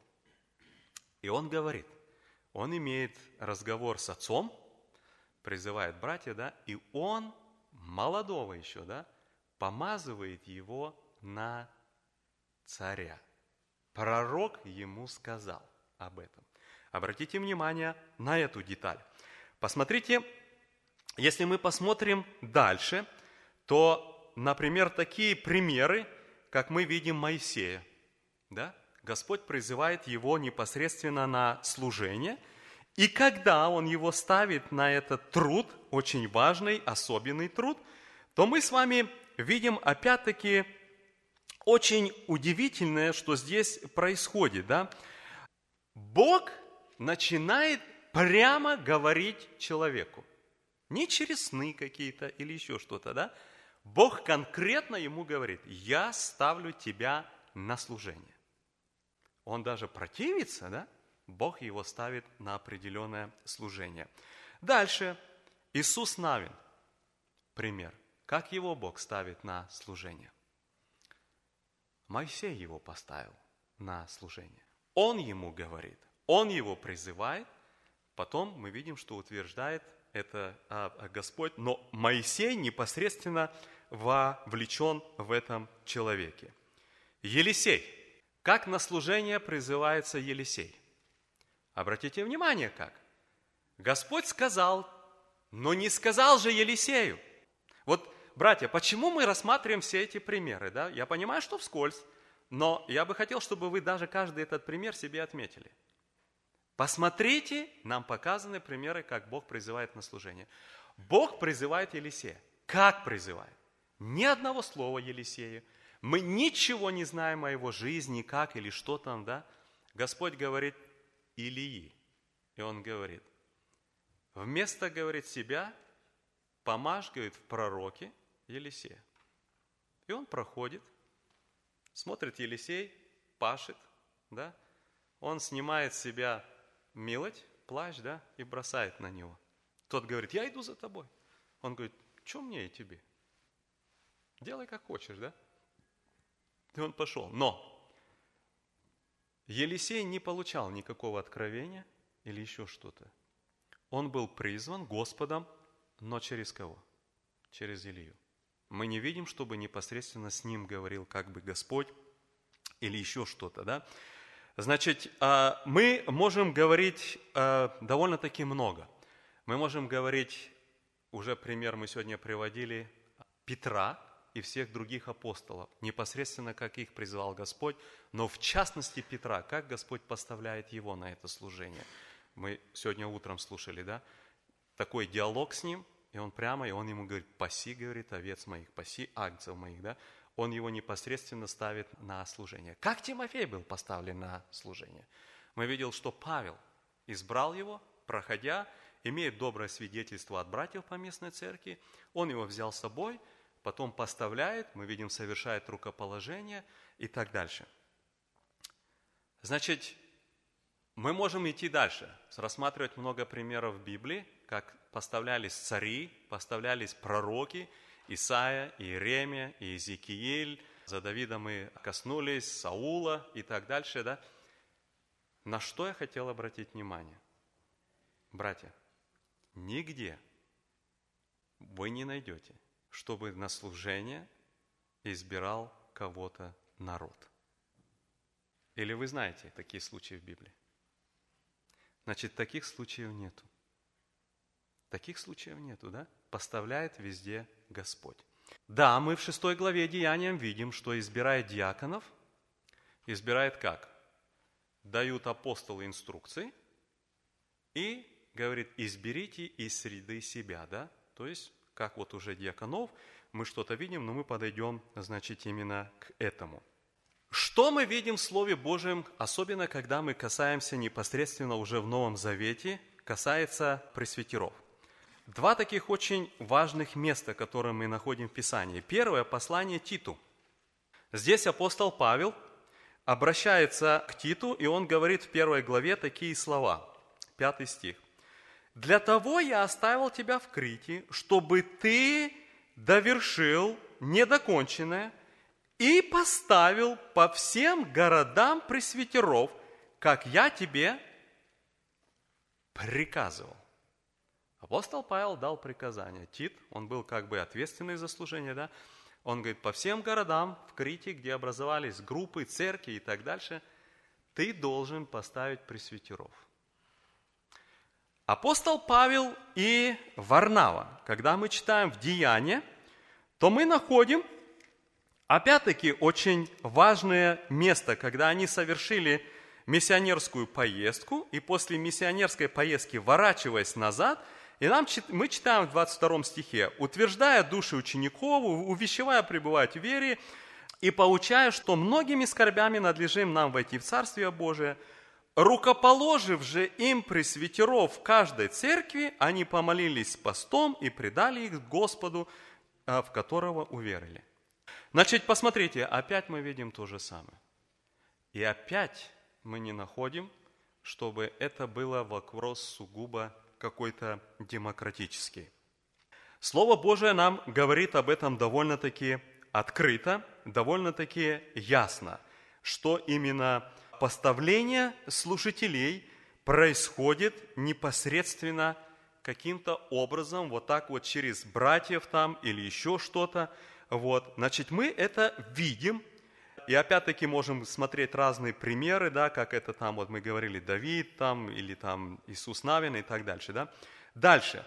и он говорит, он имеет разговор с отцом, призывает братья, да, и он, молодого еще, да, помазывает его на царя. Пророк ему сказал об этом. Обратите внимание на эту деталь. Посмотрите, если мы посмотрим дальше, то, например, такие примеры, как мы видим Моисея. Да? Господь призывает его непосредственно на служение, и когда он его ставит на этот труд, очень важный, особенный труд, то мы с вами видим опять-таки очень удивительное, что здесь происходит. Да? Бог начинает прямо говорить человеку. Не через сны какие-то или еще что-то, да? Бог конкретно ему говорит, я ставлю тебя на служение. Он даже противится, да? Бог его ставит на определенное служение. Дальше, Иисус Навин, пример. Как его Бог ставит на служение? Моисей его поставил на служение. Он ему говорит, он его призывает, потом мы видим, что утверждает это Господь, но Моисей непосредственно вовлечен в этом человеке. Елисей. Как на служение призывается Елисей? Обратите внимание, как. Господь сказал, но не сказал же Елисею. Вот, братья, почему мы рассматриваем все эти примеры? Да? Я понимаю, что вскользь, но я бы хотел, чтобы вы даже каждый этот пример себе отметили. Посмотрите, нам показаны примеры, как Бог призывает на служение. Бог призывает Елисея. Как призывает? Ни одного слова Елисею. Мы ничего не знаем о его жизни, как или что там, да? Господь говорит Илии. И он говорит, вместо, говорит, себя, помажь, говорит, в пророке Елисея. И он проходит, смотрит Елисей, пашет, да? Он снимает с себя милоть, плащ, да, и бросает на него. Тот говорит, я иду за тобой. Он говорит, что мне и тебе? Делай как хочешь, да? И он пошел. Но Елисей не получал никакого откровения или еще что-то. Он был призван Господом, но через кого? Через Илию. Мы не видим, чтобы непосредственно с ним говорил как бы Господь или еще что-то, да? Значит, мы можем говорить довольно-таки много. Мы можем говорить, уже пример мы сегодня приводили, Петра и всех других апостолов, непосредственно как их призвал Господь, но в частности Петра, как Господь поставляет его на это служение. Мы сегодня утром слушали, да, такой диалог с ним, и он ему говорит, паси, говорит, овец моих, паси агнцев моих, да. Он его непосредственно ставит на служение. Как Тимофей был поставлен на служение? Мы видели, что Павел избрал его, проходя, имеет доброе свидетельство от братьев по местной церкви, он его взял с собой, потом поставляет, мы видим, совершает рукоположение и так дальше. Значит, мы можем идти дальше, рассматривать много примеров в Библии, как поставлялись цари, поставлялись пророки, Исаия, Иеремия, Иезекииль, за Давида мы коснулись, Саула и так дальше, да? На что я хотел обратить внимание? Братья, нигде вы не найдете, чтобы на служение избирал кого-то народ. Или вы знаете такие случаи в Библии? Значит, таких случаев нету. Таких случаев нету, да? Поставляет везде Господь. Да, мы в 6 главе Деяниям видим, что избирает диаконов. Избирает как? Дают апостолы инструкции и говорит, изберите из среды себя, да? То есть как вот уже диаконов, мы что-то видим, но мы подойдем, значит, именно к этому. Что мы видим в Слове Божьем, особенно когда мы касаемся непосредственно уже в Новом Завете, касается пресвитеров? Два таких очень важных места, которые мы находим в Писании. Первое – послание Титу. Здесь апостол Павел обращается к Титу, и он говорит в 1 главе такие слова, 5 стих. «Для того я оставил тебя в Крите, чтобы ты довершил недоконченное и поставил по всем городам пресвитеров, как я тебе приказывал». Апостол Павел дал приказание. Тит, он был как бы ответственный за служение, да? Он говорит, по всем городам в Крите, где образовались группы, церкви и так дальше, ты должен поставить пресвитеров. Апостол Павел и Варнава, когда мы читаем в Деяния, то мы находим, опять-таки, очень важное место, когда они совершили миссионерскую поездку, и после миссионерской поездки, ворачиваясь назад, и мы читаем в 22 стихе, «Утверждая души учеников, увещевая пребывать в вере, и поучая, что многими скорбями надлежим нам войти в Царствие Божие, рукоположив же им пресвитеров в каждой церкви, они помолились постом и предали их Господу, в которого уверовали». Значит, посмотрите, опять мы видим то же самое. И опять мы не находим, чтобы это было вопрос сугубо какой-то демократический. Слово Божие нам говорит об этом довольно-таки открыто, довольно-таки ясно, что именно поставление служителей происходит непосредственно каким-то образом, вот так вот через братьев там или еще что-то. Вот. Значит, мы это видим, и опять-таки можем смотреть разные примеры, да, как это там, вот мы говорили, Давид там, или там Иисус Навин и так дальше. Да. Дальше.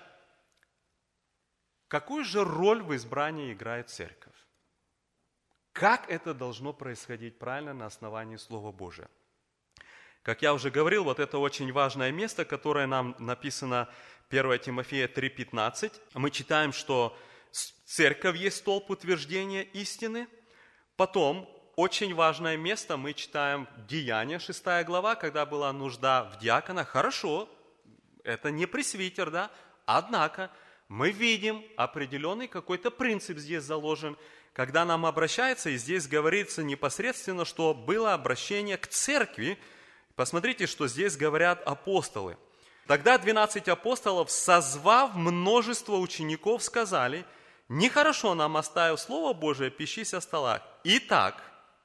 Какую же роль в избрании играет церковь? Как это должно происходить правильно на основании Слова Божия? Как я уже говорил, вот это очень важное место, которое нам написано 1 Тимофея 3,15. Мы читаем, что церковь есть столб утверждения истины. Потом, очень важное место, мы читаем Деяния, 6 глава, когда была нужда в диаконах. Хорошо, это не пресвитер, да? Однако мы видим определенный какой-то принцип здесь заложен, когда нам обращается, и здесь говорится непосредственно, что было обращение к церкви. Посмотрите, что здесь говорят апостолы. Тогда 12 апостолов, созвав множество учеников, сказали: «Нехорошо нам, оставив Слово Божие, пищись о столах». Итак,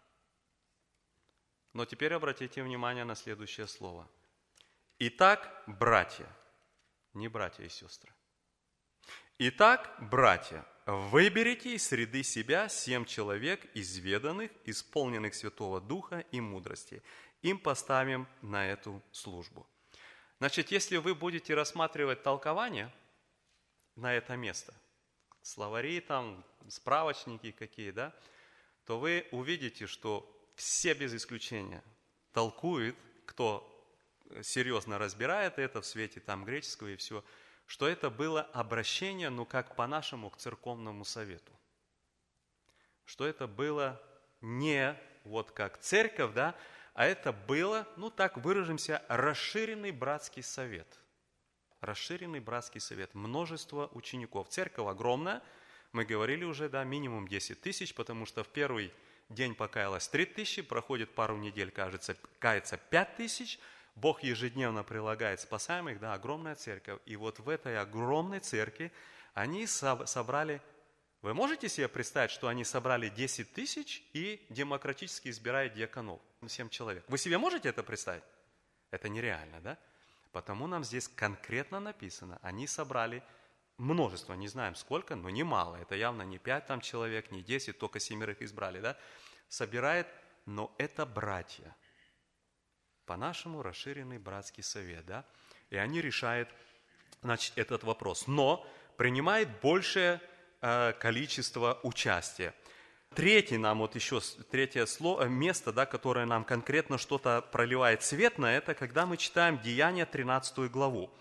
но теперь обратите внимание на следующее слово. Итак, братья, не братья и сестры. Итак, братья, выберите из среды себя 7 человек, изведанных, исполненных Святого Духа и мудрости. Им поставим на эту службу. Значит, если вы будете рассматривать толкование на это место, словари там, справочники какие, да, то вы увидите, что все без исключения толкуют, кто серьезно разбирает это в свете там греческого и все, что это было обращение, ну как по-нашему, к церковному совету. Что это было не вот как церковь, да, а это было, ну так выражимся, расширенный братский совет. Расширенный братский совет. Множество учеников. Церковь огромная, мы говорили уже, да, минимум 10 тысяч, потому что в первый день покаялось 3 тысячи, проходит пару недель, кажется, кается 5 тысяч, Бог ежедневно прилагает спасаемых, да, огромная церковь. И вот в этой огромной церкви они собрали, вы можете себе представить, что они собрали 10 тысяч и демократически избирают диаконов, 7 человек. Вы себе можете это представить? Это нереально, да? Потому нам здесь конкретно написано, они собрали множество, не знаем сколько, но немало. Это явно не 5 там человек, не 10, только 7 избрали, да? Собирает, но это братья. По-нашему расширенный братский совет, да? И они решают, значит, этот вопрос. Но принимает большее количество участия. Третье место, да, которое нам конкретно что-то проливает свет на это, когда мы читаем Деяния 13 главу. И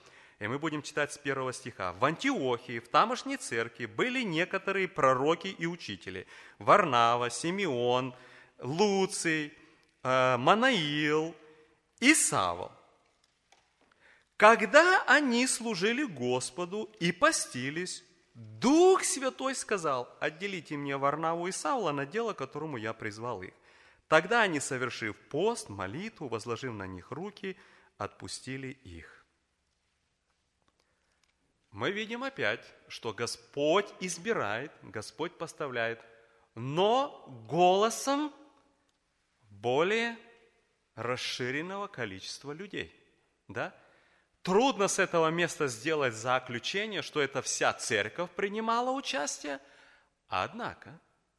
И мы будем читать с 1 стиха. «В Антиохии, в тамошней церкви, были некоторые пророки и учители. Варнава, Симеон, Луций, Манаил и Савл. Когда они служили Господу и постились, Дух Святой сказал: отделите мне Варнаву и Савла на дело, которому я призвал их. Тогда они, совершив пост, молитву, возложив на них руки, отпустили их». Мы видим опять, что Господь избирает, Господь поставляет, но голосом более расширенного количества людей. Да? Трудно с этого места сделать заключение, что это вся церковь принимала участие, однако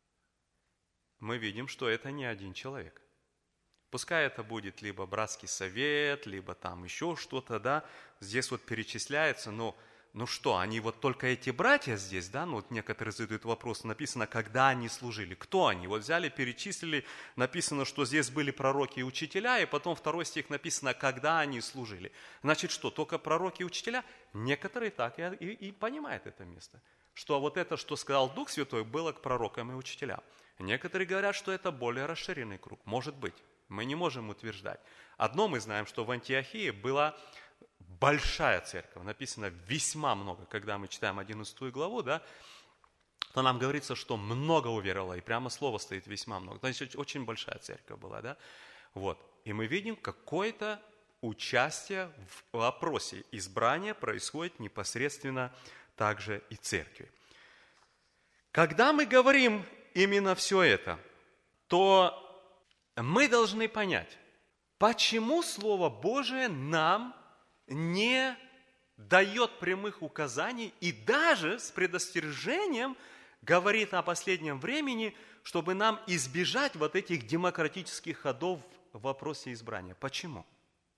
мы видим, что это не один человек. Пускай это будет либо братский совет, либо там еще что-то, да, здесь вот перечисляется, но ну что, они вот только эти братья здесь, да, ну вот некоторые задают вопрос, написано, когда они служили, кто они? Вот взяли, перечислили, написано, что здесь были пророки и учителя, и потом 2 стих написано, когда они служили. Значит, что, только пророки и учителя? Некоторые так и понимают это место, что вот это, что сказал Дух Святой, было к пророкам и учителям. Некоторые говорят, что это более расширенный круг, может быть, мы не можем утверждать. Одно мы знаем, что в Антиохии была большая церковь, написано весьма много. Когда мы читаем 11 главу, да, то нам говорится, что много уверовало, и прямо слово стоит весьма много. Значит, очень большая церковь была, да. Вот. И мы видим, какое-то участие в вопросе избрания происходит непосредственно также и церкви. Когда мы говорим именно все это, то мы должны понять, почему Слово Божие нам не дает прямых указаний и даже с предостережением говорит о последнем времени, чтобы нам избежать вот этих демократических ходов в вопросе избрания. Почему?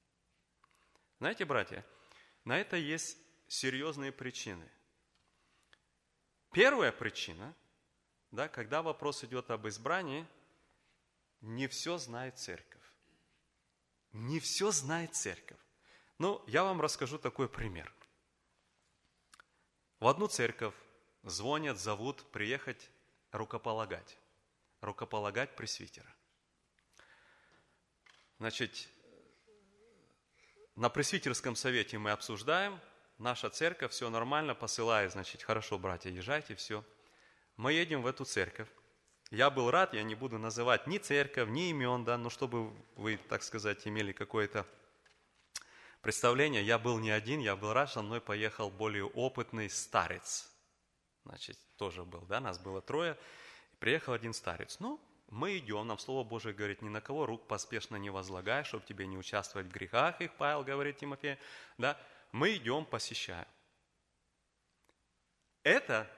Знаете, братья, на это есть серьезные причины. Первая причина, да, когда вопрос идет об избрании, не все знает церковь. Не все знает церковь. Ну, я вам расскажу такой пример. В одну церковь звонят, зовут приехать рукополагать пресвитера. Значит, на пресвитерском совете мы обсуждаем, наша церковь, все нормально, посылает, значит, хорошо, братья, езжайте, все. Мы едем в эту церковь. Я был рад, я не буду называть ни церковь, ни имен, да, но чтобы вы, так сказать, имели какое-то представление, я был не один, я был рад, со мной поехал более опытный старец. Значит, тоже был, да, нас было 3, приехал один старец. Ну, мы идем, нам Слово Божие говорит, ни на кого рук поспешно не возлагай, чтобы тебе не участвовать в грехах их, Павел говорит Тимофею, да. Мы идем, посещаем. Это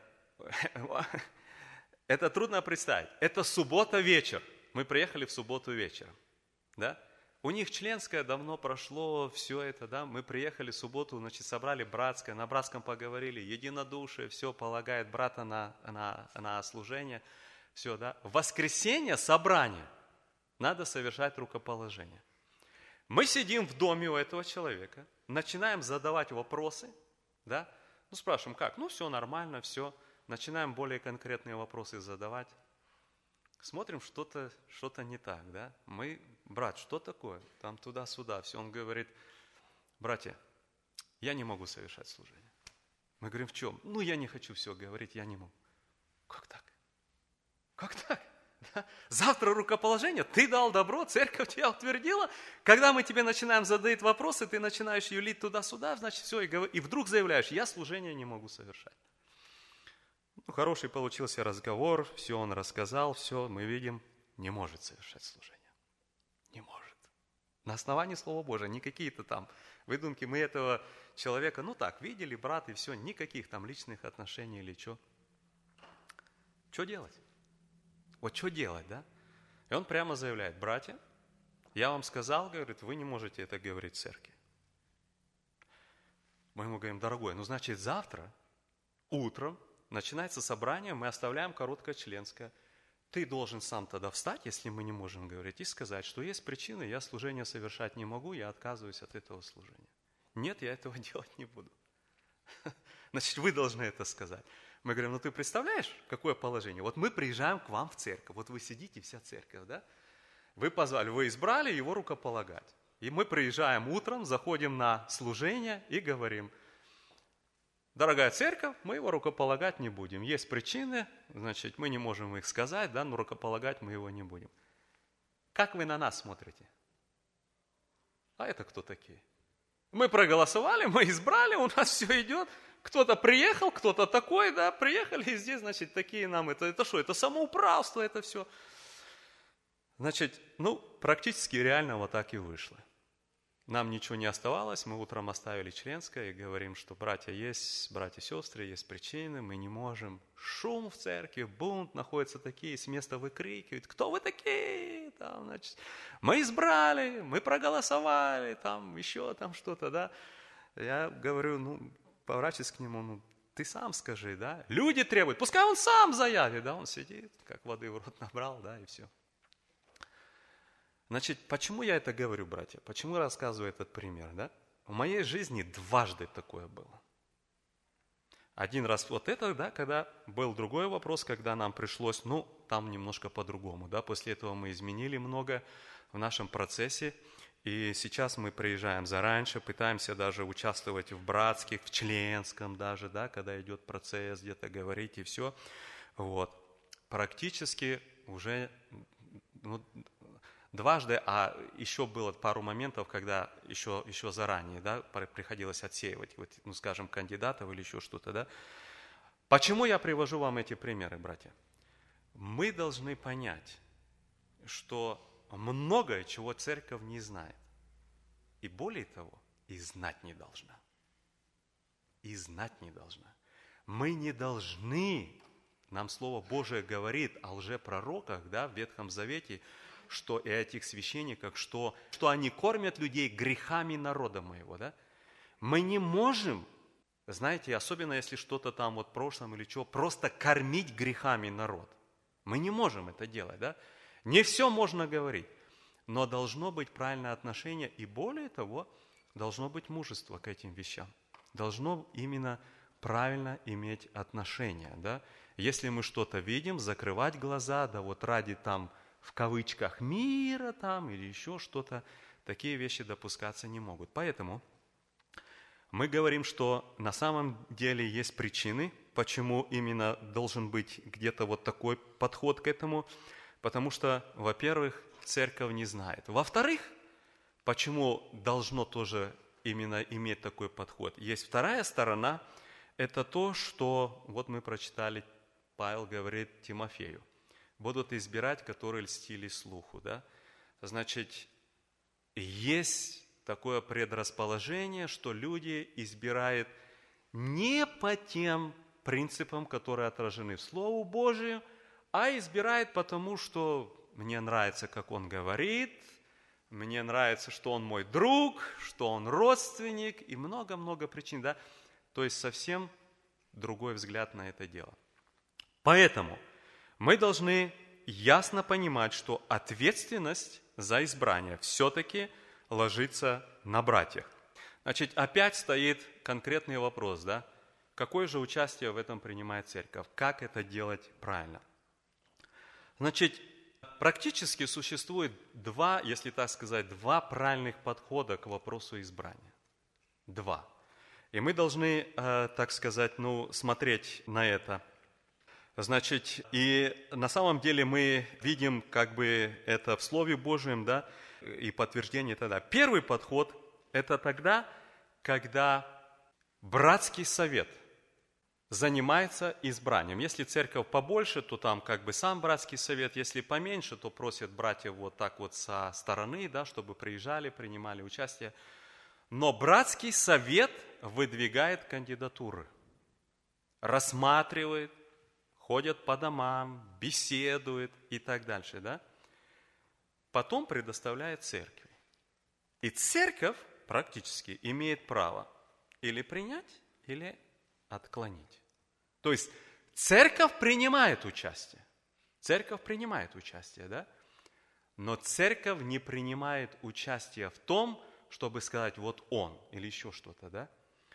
трудно представить. Это суббота вечер. Мы приехали в субботу вечером, да. У них членское давно прошло, все это, да, мы приехали в субботу, значит, собрали братское, на братском поговорили, единодушие, все, полагает брата на служение, все, да. В воскресенье собрание, надо совершать рукоположение. Мы сидим в доме у этого человека, начинаем задавать вопросы, да, ну, спрашиваем, как, ну, все нормально, все, начинаем более конкретные вопросы задавать. Смотрим, что-то не так, да? Мы, брат, что такое? Там туда-сюда. Все, он говорит, братья, я не могу совершать служение. Мы говорим, в чем? Ну, я не хочу все говорить, я не могу. Как так? Как так? Да? Завтра рукоположение, ты дал добро, церковь тебя утвердила. Когда мы тебе начинаем задать вопросы, ты начинаешь юлить туда-сюда, значит, все, и вдруг заявляешь, я служение не могу совершать. Ну, хороший получился разговор, все он рассказал, все, мы видим, не может совершать служение. Не может. На основании Слова Божия, не какие-то там выдумки. Мы этого человека, ну так, видели, брат, и все, никаких там личных отношений или что. Что делать? Вот что делать, да? И он прямо заявляет, братья, я вам сказал, говорит, вы не можете это говорить в церкви. Мы ему говорим, дорогой, ну значит завтра, утром, начинается собрание, мы оставляем короткое членское. Ты должен сам тогда встать, если мы не можем говорить, и сказать, что есть причины, я служение совершать не могу, я отказываюсь от этого служения. Нет, я этого делать не буду. Значит, вы должны это сказать. Мы говорим, ну ты представляешь, какое положение? Вот мы приезжаем к вам в церковь, вот вы сидите, вся церковь, да? Вы позвали, вы избрали его рукополагать. И мы приезжаем утром, заходим на служение и говорим, дорогая церковь, мы его рукополагать не будем. Есть причины, значит, мы не можем их сказать, да, но рукополагать мы его не будем. Как вы на нас смотрите? А это кто такие? Мы проголосовали, мы избрали, у нас все идет. Кто-то приехал, кто-то такой, да, приехали, и здесь, значит, такие нам, это что, это самоуправство, это все. Значит, практически реально вот так и вышло. Нам ничего не оставалось, мы утром оставили членское и говорим, что братья и сестры, есть причины, мы не можем. Шум в церкви, бунт, находятся такие, с места выкрикивают, кто вы такие? Там, значит, мы избрали, мы проголосовали, там еще там что-то, да. Я говорю, поворачиваюсь к нему, ты сам скажи, да. Люди требуют, пускай он сам заявит, да, он сидит, как воды в рот набрал, да, и все. Значит, почему я это говорю, братья? Почему я рассказываю этот пример, да? В моей жизни дважды такое было. Один раз вот это, да, когда был другой вопрос, когда нам пришлось, там немножко по-другому, да. После этого мы изменили много в нашем процессе. И сейчас мы приезжаем зараньше, пытаемся даже участвовать в братских, в членском даже, да, когда идет процесс, где-то говорить и все. Вот. Практически уже дважды, а еще было пару моментов, когда еще заранее, да, приходилось отсеивать, скажем, кандидатов или еще что-то, да. Почему я привожу вам эти примеры, братья? Мы должны понять, что многое, чего церковь не знает. И более того, и знать не должна. И знать не должна. Мы не должны, нам Слово Божие говорит о лжепророках, да, в Ветхом Завете, что и о этих священниках, что они кормят людей грехами народа моего, да. Мы не можем, знаете, особенно если что-то там в прошлом или чего, просто кормить грехами народ. Мы не можем это делать, да. Не все можно говорить, но должно быть правильное отношение, и более того, должно быть мужество к этим вещам. Должно именно правильно иметь отношение, да. Если мы что-то видим, закрывать глаза, да вот ради там, в кавычках, мира там или еще что-то, такие вещи допускаться не могут. Поэтому мы говорим, что на самом деле есть причины, почему именно должен быть где-то вот такой подход к этому. Потому что, во-первых, церковь не знает. Во-вторых, почему должно тоже именно иметь такой подход? Есть вторая сторона, это то, что, вот мы прочитали, Павел говорит Тимофею, будут избирать, которые льстили слуху, да? Значит, есть такое предрасположение, что люди избирают не по тем принципам, которые отражены в Слове Божьем, а избирает потому, что мне нравится, как он говорит, мне нравится, что он мой друг, что он родственник и много-много причин, да? То есть совсем другой взгляд на это дело. Поэтому мы должны ясно понимать, что ответственность за избрание все-таки ложится на братьях. Значит, опять стоит конкретный вопрос, да? Какое же участие в этом принимает церковь? Как это делать правильно? Значит, практически существует два правильных подхода к вопросу избрания. Два. И мы должны, так сказать, смотреть на это. Значит, и на самом деле мы видим как бы это в Слове Божьем, да, и подтверждение тогда. Первый подход – это тогда, когда братский совет занимается избранием. Если церковь побольше, то там как бы сам братский совет, если поменьше, то просят братьев вот так вот со стороны, да, чтобы приезжали, принимали участие. Но братский совет выдвигает кандидатуры, рассматривает, ходят по домам, беседует и так дальше, да? Потом предоставляет церкви. И церковь практически имеет право или принять, или отклонить. То есть церковь принимает участие. Церковь принимает участие, да? Но церковь не принимает участие в том, чтобы сказать, вот он, или еще что-то, да?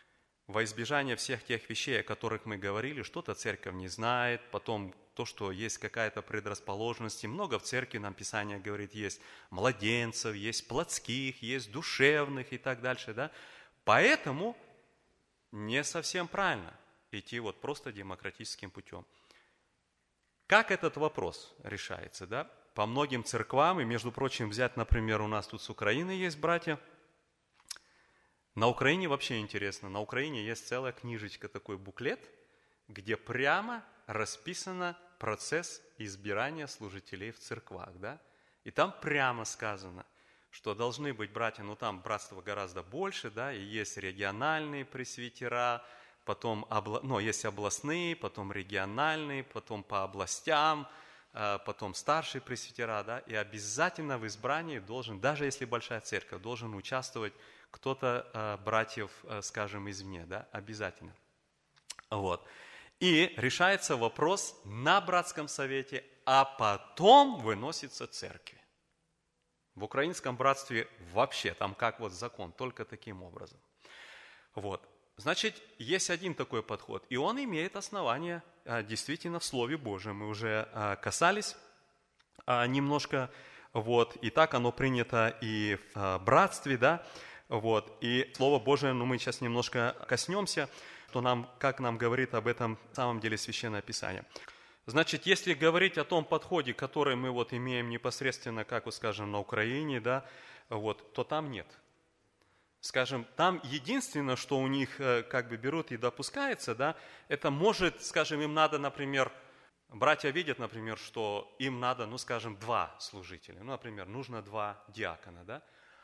во избежание всех тех вещей, о которых мы говорили, что-то церковь не знает, потом то, что есть какая-то предрасположенность, и много в церкви, нам Писание говорит, есть младенцев, есть плотских, есть душевных и так дальше, да. Поэтому не совсем правильно идти вот просто демократическим путем. Как этот вопрос решается, да? По многим церквам, и, между прочим, взять, например, у нас тут с Украины есть братья. На Украине вообще интересно, на Украине есть целая книжечка, такой буклет, где прямо расписано процесс избирания служителей в церквах, да? И там прямо сказано, что должны быть братья, ну там братства гораздо больше, да, и есть региональные пресвитера, потом есть областные, потом региональные, потом по областям, потом старшие пресвитера, да, и обязательно в избрании должен, даже если большая церковь, должен участвовать кто-то братьев, скажем, извне, да, обязательно. Вот. И решается вопрос на братском совете, а потом выносится церкви. В украинском братстве вообще, там как вот закон, только таким образом. Вот. Значит, есть один такой подход, и он имеет основание действительно в Слове Божьем. Мы уже касались немножко, вот, и так оно принято и в братстве, да, вот, и Слово Божие, ну, мы сейчас немножко коснемся, как нам говорит об этом в самом деле Священное Писание. Значит, если говорить о том подходе, который мы вот имеем непосредственно, как вот, скажем, на Украине, да, вот, то там нет. Скажем, там единственное, что у них как бы берут и допускается, да, это может, скажем, им надо, например, братья видят, например, что им надо, ну, скажем, 2 служителя, ну, например, нужно 2 диакона, да,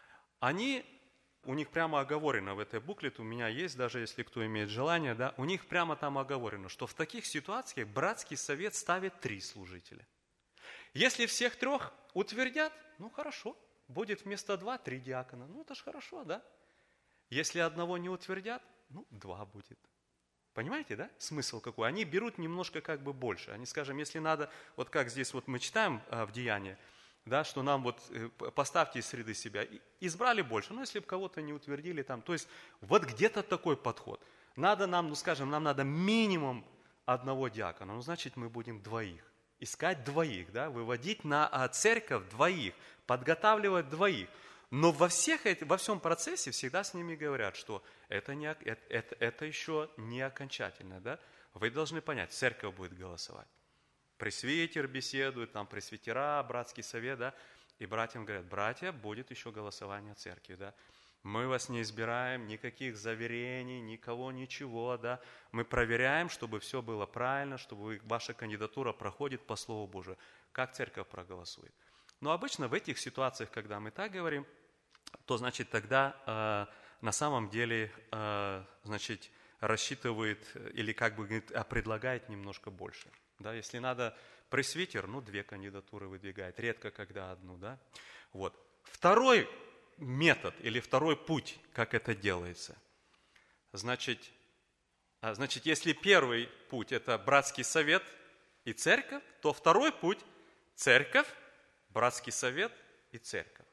у них прямо оговорено в этой буклете, у меня есть, даже если кто имеет желание, да, у них прямо там оговорено, что в таких ситуациях братский совет ставит 3 служителя. Если всех 3 утвердят, ну хорошо, будет вместо 2 3 диакона, ну это ж хорошо, да. Если одного не утвердят, ну 2 будет. Понимаете, да, смысл какой? Они берут немножко как бы больше. Они, скажем, если надо, вот как здесь вот мы читаем в Деянии, да, что нам вот поставьте из среды себя, избрали больше, но если бы кого-то не утвердили там, то есть вот где-то такой подход. Надо нам, ну скажем, нам надо минимум 1 диакона, ну значит мы будем 2, искать 2, да, выводить на церковь 2, подготавливать 2. Но во всем процессе всегда с ними говорят, что это еще не окончательно, да, вы должны понять, церковь будет голосовать. Пресвитер беседует, там пресвитера, братский совет, да, и братьям говорят, братья, будет еще голосование церкви, да, мы вас не избираем, никаких заверений, никого, ничего, да, мы проверяем, чтобы все было правильно, чтобы ваша кандидатура проходит по Слову Божию, как церковь проголосует. Но обычно в этих ситуациях, когда мы так говорим, то, значит, тогда на самом деле, значит, рассчитывает или как бы предлагает немножко больше. Да, если надо пресвитер, ну 2 кандидатуры выдвигает, редко когда 1, да. Вот. Второй метод или второй путь, как это делается. Значит, если первый путь это братский совет и церковь, то второй путь церковь, братский совет и церковь.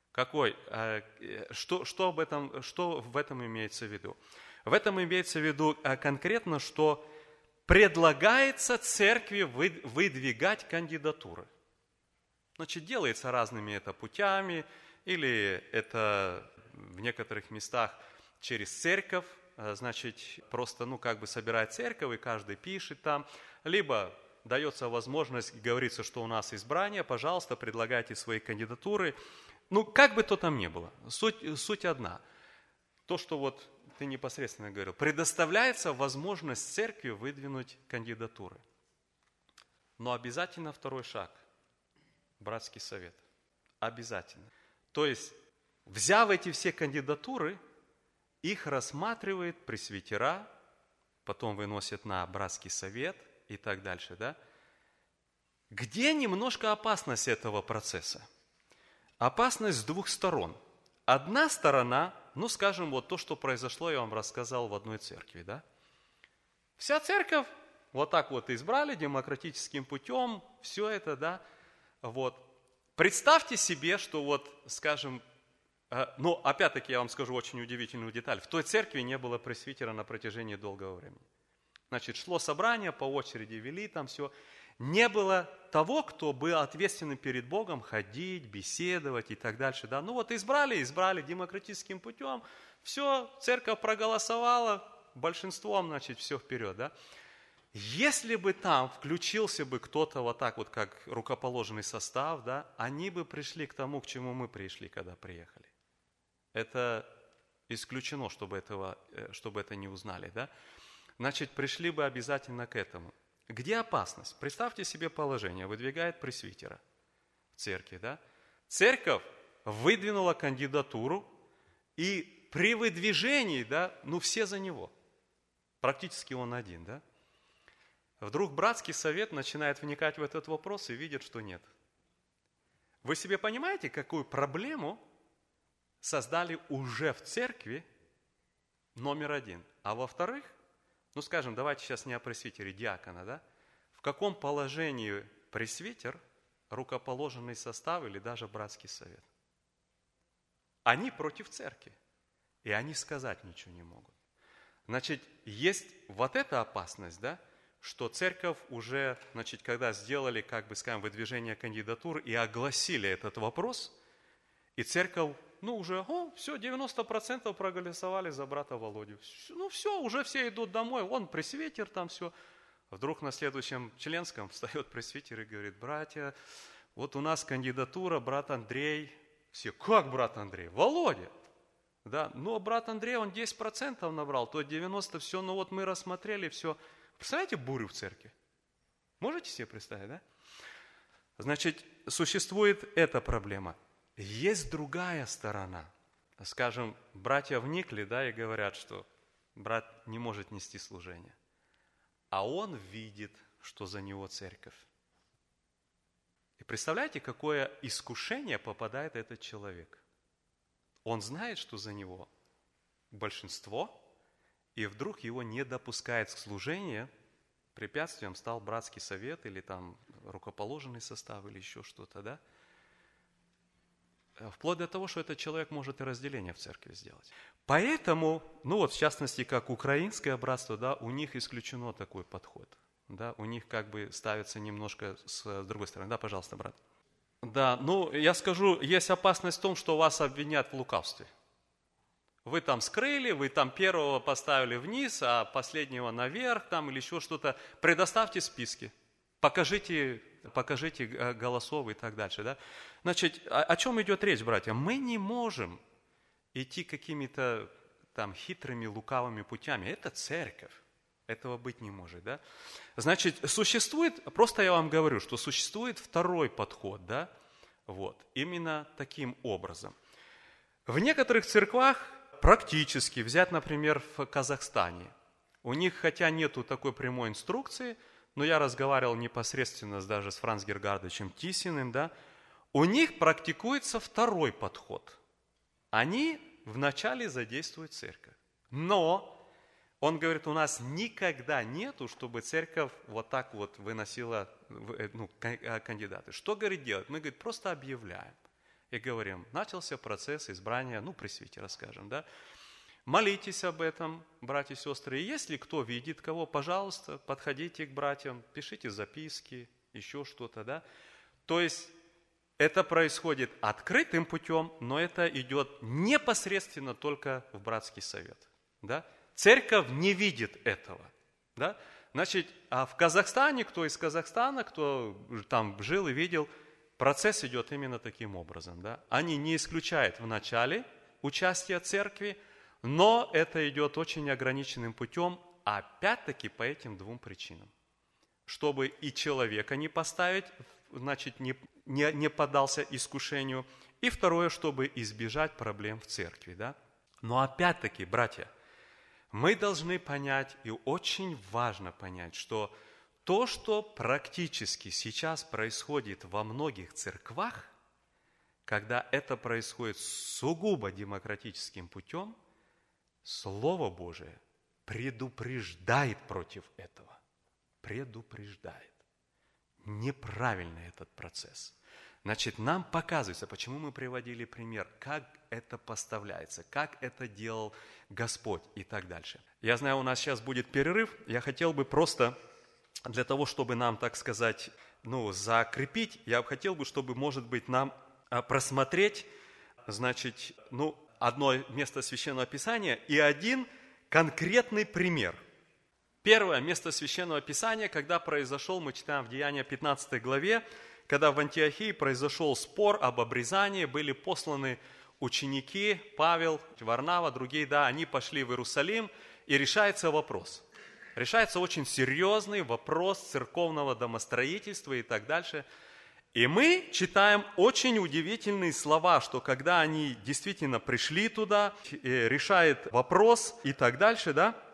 Что в этом имеется в виду? В этом имеется в виду конкретно, что предлагается церкви выдвигать кандидатуры. Значит, делается разными это путями, или это в некоторых местах через церковь, значит, просто, ну, как бы собирает церковь, и каждый пишет там, либо дается возможность, говорится, что у нас избрание, пожалуйста, предлагайте свои кандидатуры. Ну, как бы то там ни было, суть одна. То, что вот ты непосредственно говорил, предоставляется возможность церкви выдвинуть кандидатуры. Но обязательно второй шаг – братский совет. Обязательно. То есть, взяв эти все кандидатуры, их рассматривает пресвитера, потом выносят на братский совет и так дальше. Да? Где немножко опасность этого процесса? Опасность с 2 сторон. Одна сторона, ну, скажем, вот то, что произошло, я вам рассказал в одной церкви, да? Вся церковь вот так вот избрали демократическим путем, все это, да? Вот. Представьте себе, что вот, скажем, Но опять-таки я вам скажу очень удивительную деталь. В той церкви не было пресвитера на протяжении долгого времени. Значит, шло собрание, по очереди вели там все. Не было того, кто был ответственным перед Богом ходить, беседовать и так дальше. Да? Ну вот избрали демократическим путем. Все, церковь проголосовала, большинством, значит, все вперед. Да? Если бы там включился бы кто-то вот так вот, как рукоположенный состав, да, они бы пришли к тому, к чему мы пришли, когда приехали. Это исключено, чтобы это не узнали. Да? Значит, пришли бы обязательно к этому. Где опасность? Представьте себе положение. Выдвигает пресвитера в церкви. Да? Церковь выдвинула кандидатуру, и при выдвижении, да, все за него. Практически он один. Да? Вдруг братский совет начинает вникать в этот вопрос и видит, что нет. Вы себе понимаете, какую проблему создали уже в церкви, номер один. А во-вторых, скажем, давайте сейчас не о пресвитере, диакона, да? В каком положении пресвитер, рукоположенный состав или даже братский совет? Они против церкви, и они сказать ничего не могут. Значит, есть вот эта опасность, да, что церковь уже, значит, когда сделали, выдвижение кандидатур и огласили этот вопрос, и церковь, уже, все, 90% проголосовали за брата Володю. Все, уже все идут домой, он пресвитер, там все. Вдруг на следующем членском встает пресвитер и говорит: братья, вот у нас кандидатура, брат Андрей. Все, как брат Андрей? Володя. Да, но брат Андрей, он 10% набрал, то 90%, все, мы рассмотрели, все. Представляете бурю в церкви? Можете себе представить, да? Значит, существует эта проблема. Есть другая сторона. Скажем, братья вникли, да, и говорят, что брат не может нести служение. А он видит, что за него церковь. И представляете, какое искушение попадает этот человек. Он знает, что за него большинство, и вдруг его не допускает к служению, препятствием стал братский совет или там рукоположенный состав или еще что-то, да? Вплоть до того, что этот человек может и разделение в церкви сделать. Поэтому, в частности, как украинское братство, да, у них исключено такой подход. Да, у них ставится немножко с другой стороны. Да, пожалуйста, брат. Да, я скажу, есть опасность в том, что вас обвинят в лукавстве. Вы там скрыли, вы там первого поставили вниз, а последнего наверх, там или еще что-то. Предоставьте списки, покажите голосов и так дальше. Да? Значит, о чем идет речь, братья? Мы не можем идти какими-то там хитрыми, лукавыми путями. Это церковь. Этого быть не может. Да? Значит, существует, просто я вам говорю, что существует второй подход, да? Вот, именно таким образом. В некоторых церквах практически, взять, например, в Казахстане, у них, хотя нету такой прямой инструкции, но я разговаривал непосредственно даже с Франц Гергардовичем Тисиным, да, у них практикуется второй подход. Они вначале задействуют церковь. Но, он говорит, у нас никогда нету, чтобы церковь вот так вот выносила кандидаты. Что, говорит, делать? Мы, говорит, просто объявляем. И говорим, начался процесс избрания, пресвитера, скажем, да. Молитесь об этом, братья и сестры. И если кто видит кого, пожалуйста, подходите к братьям, пишите записки, еще что-то, да. То есть это происходит открытым путем, но это идет непосредственно только в братский совет, да. Церковь не видит этого, да. Значит, а в Казахстане, кто из Казахстана, кто там жил и видел, процесс идет именно таким образом, да. Они не исключают в начале участия церкви, но это идет очень ограниченным путем, опять-таки по этим двум причинам. Чтобы и человека не поставить, значит, не поддался искушению, и второе, чтобы избежать проблем в церкви, да. Но опять-таки, братья, мы должны понять, и очень важно понять, что то, что практически сейчас происходит во многих церквах, когда это происходит сугубо демократическим путем, Слово Божие предупреждает против этого. Предупреждает. Неправильный этот процесс. Значит, нам показывается, почему мы приводили пример, как это поставляется, как это делал Господь и так дальше. Я знаю, у нас сейчас будет перерыв. Я хотел бы просто для того, чтобы нам, так сказать, закрепить, я хотел бы, чтобы, может быть, нам просмотреть, значит, одно место Священного Писания и один конкретный пример. Первое место Священного Писания, когда произошел, мы читаем в Деяния 15 главе, когда в Антиохии произошел спор об обрезании, были посланы ученики, Павел, Варнава, другие, они пошли в Иерусалим, и решается вопрос. Решается очень серьезный вопрос церковного домостроительства и так дальше. И мы читаем очень удивительные слова, что когда они действительно пришли туда, решает вопрос и так дальше,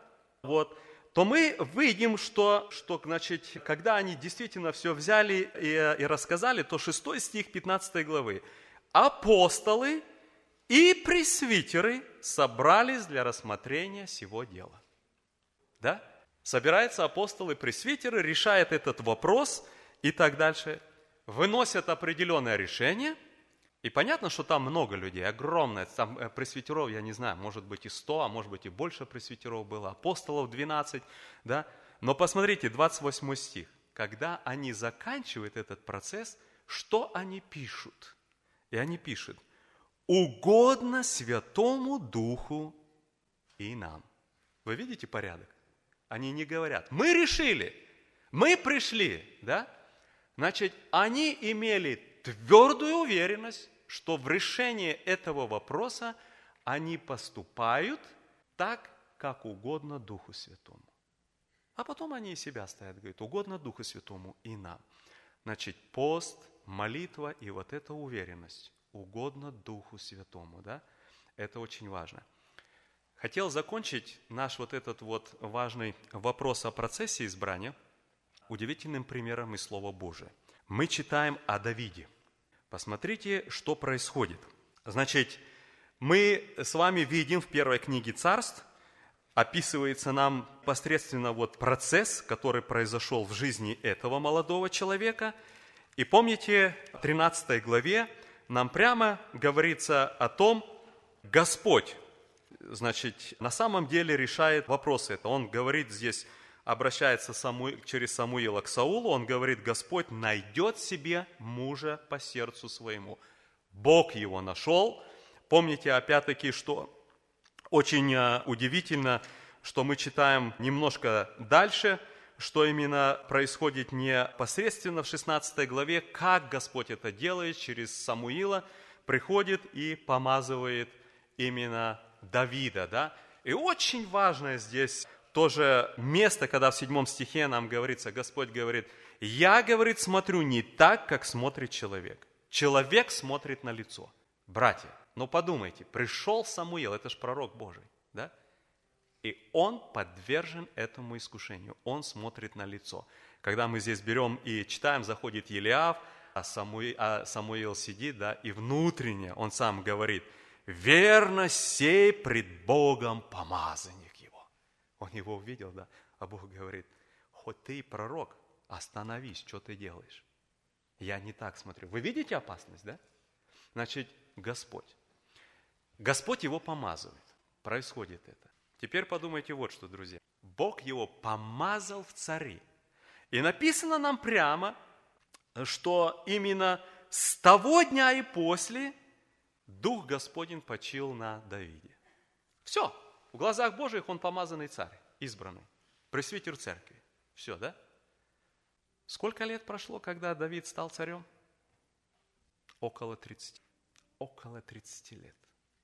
то мы видим, что значит, когда они действительно все взяли и рассказали, то 6 стих 15 главы. Апостолы и пресвитеры собрались для рассмотрения сего дела. Да? Собираются апостолы и пресвитеры, решают этот вопрос и так дальше, выносят определенное решение. И понятно, что там много людей, огромное, там пресвитеров, я не знаю, может быть и 100, а может быть и больше пресвитеров было, апостолов 12, да. Но посмотрите, 28 стих. Когда они заканчивают этот процесс, что они пишут? И они пишут: «Угодно Святому Духу и нам». Вы видите порядок? Они не говорят: «Мы решили, мы пришли», да. Значит, они имели твердую уверенность, что в решении этого вопроса они поступают так, как угодно Духу Святому. А потом они и себя ставят, говорят: угодно Духу Святому и нам. Значит, пост, молитва и вот эта уверенность, угодно Духу Святому, да? Это очень важно. Хотел закончить наш вот этот вот важный вопрос о процессе избрания удивительным примером из Слова Божия. Мы читаем о Давиде. Посмотрите, что происходит. Значит, мы с вами видим в первой книге Царств, описывается нам непосредственно вот процесс, который произошел в жизни этого молодого человека. И помните, в 13 главе нам прямо говорится о том, Господь, значит, на самом деле решает вопросы. Это он говорит здесь, обращается через Самуила к Саулу, он говорит: Господь найдет себе мужа по сердцу своему. Бог его нашел. Помните, опять-таки, что очень удивительно, что мы читаем немножко дальше, что именно происходит непосредственно в 16 главе, как Господь это делает через Самуила, приходит и помазывает именно Давида. Да? И очень важно здесь тоже место, когда в 7 стихе нам говорится, Господь говорит: «Я, говорит, смотрю не так, как смотрит человек». Человек смотрит на лицо. Братья, подумайте, пришел Самуил, это же пророк Божий, да? И он подвержен этому искушению, он смотрит на лицо. Когда мы здесь берем и читаем, заходит Елиав, а Самуил сидит, да, и внутренне он сам говорит: «Верно сей пред Богом помазанник его». Он его увидел, да, а Бог говорит: «Хоть ты и пророк, остановись, что ты делаешь? Я не так смотрю». Вы видите опасность, да? Значит, Господь его помазывает. Происходит это. Теперь подумайте вот что, друзья. Бог его помазал в цари. И написано нам прямо, что именно с того дня и после Дух Господень почил на Давиде. Все. В глазах Божьих он помазанный царь, избранный, пресвитер церкви. Все, да? Сколько лет прошло, когда Давид стал царем? Около 30. Около 30 лет.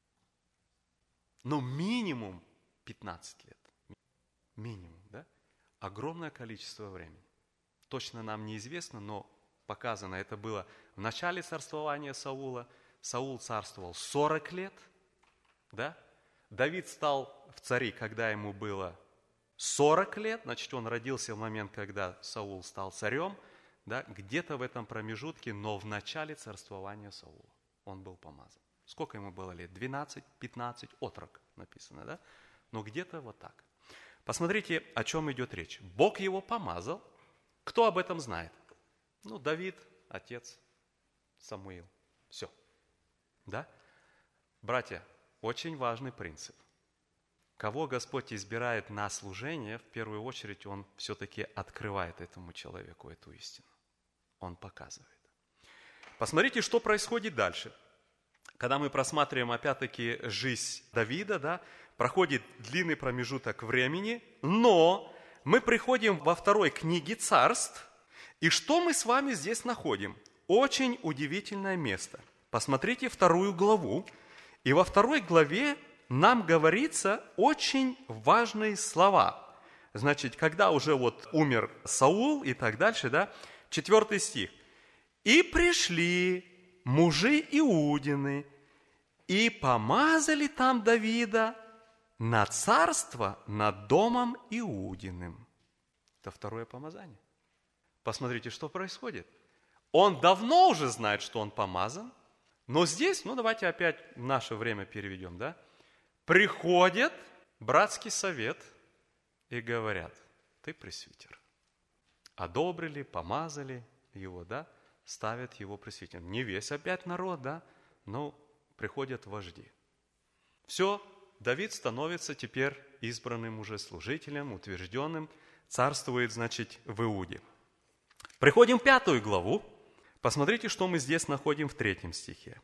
Но минимум 15 лет. Минимум, да? Огромное количество времени. Точно нам неизвестно, но показано, это было в начале царствования Саула. Саул царствовал 40 лет, да? Давид стал в цари, когда ему было 40 лет, значит, он родился в момент, когда Саул стал царем, да, где-то в этом промежутке, но в начале царствования Саула он был помазан. Сколько ему было лет? 12, 15, отрок написано, да? Но где-то вот так. Посмотрите, о чем идет речь. Бог его помазал. Кто об этом знает? Давид, отец. Самуил. Все. Да? Братья, очень важный принцип. Кого Господь избирает на служение, в первую очередь Он все-таки открывает этому человеку эту истину. Он показывает. Посмотрите, что происходит дальше. Когда мы просматриваем, опять-таки, жизнь Давида, да, проходит длинный промежуток времени, но мы приходим во второй книге Царств, и что мы с вами здесь находим? Очень удивительное место. Посмотрите 2 главу, и во 2 главе нам говорится очень важные слова. Значит, когда уже вот умер Саул и так дальше, да, 4 стих. «И пришли мужи Иудины, и помазали там Давида на царство над домом Иудиным». Это второе помазание. Посмотрите, что происходит. Он давно уже знает, что он помазан, но здесь, давайте опять в наше время переведем, да, приходит братский совет и говорят: ты пресвитер. Одобрили, помазали его, да, ставят его пресвитером. Не весь опять народ, да, но приходят вожди. Все, Давид становится теперь избранным уже служителем, утвержденным, царствует, значит, в Иуде. Приходим в 5 главу. Посмотрите, что мы здесь находим в 3 стихе.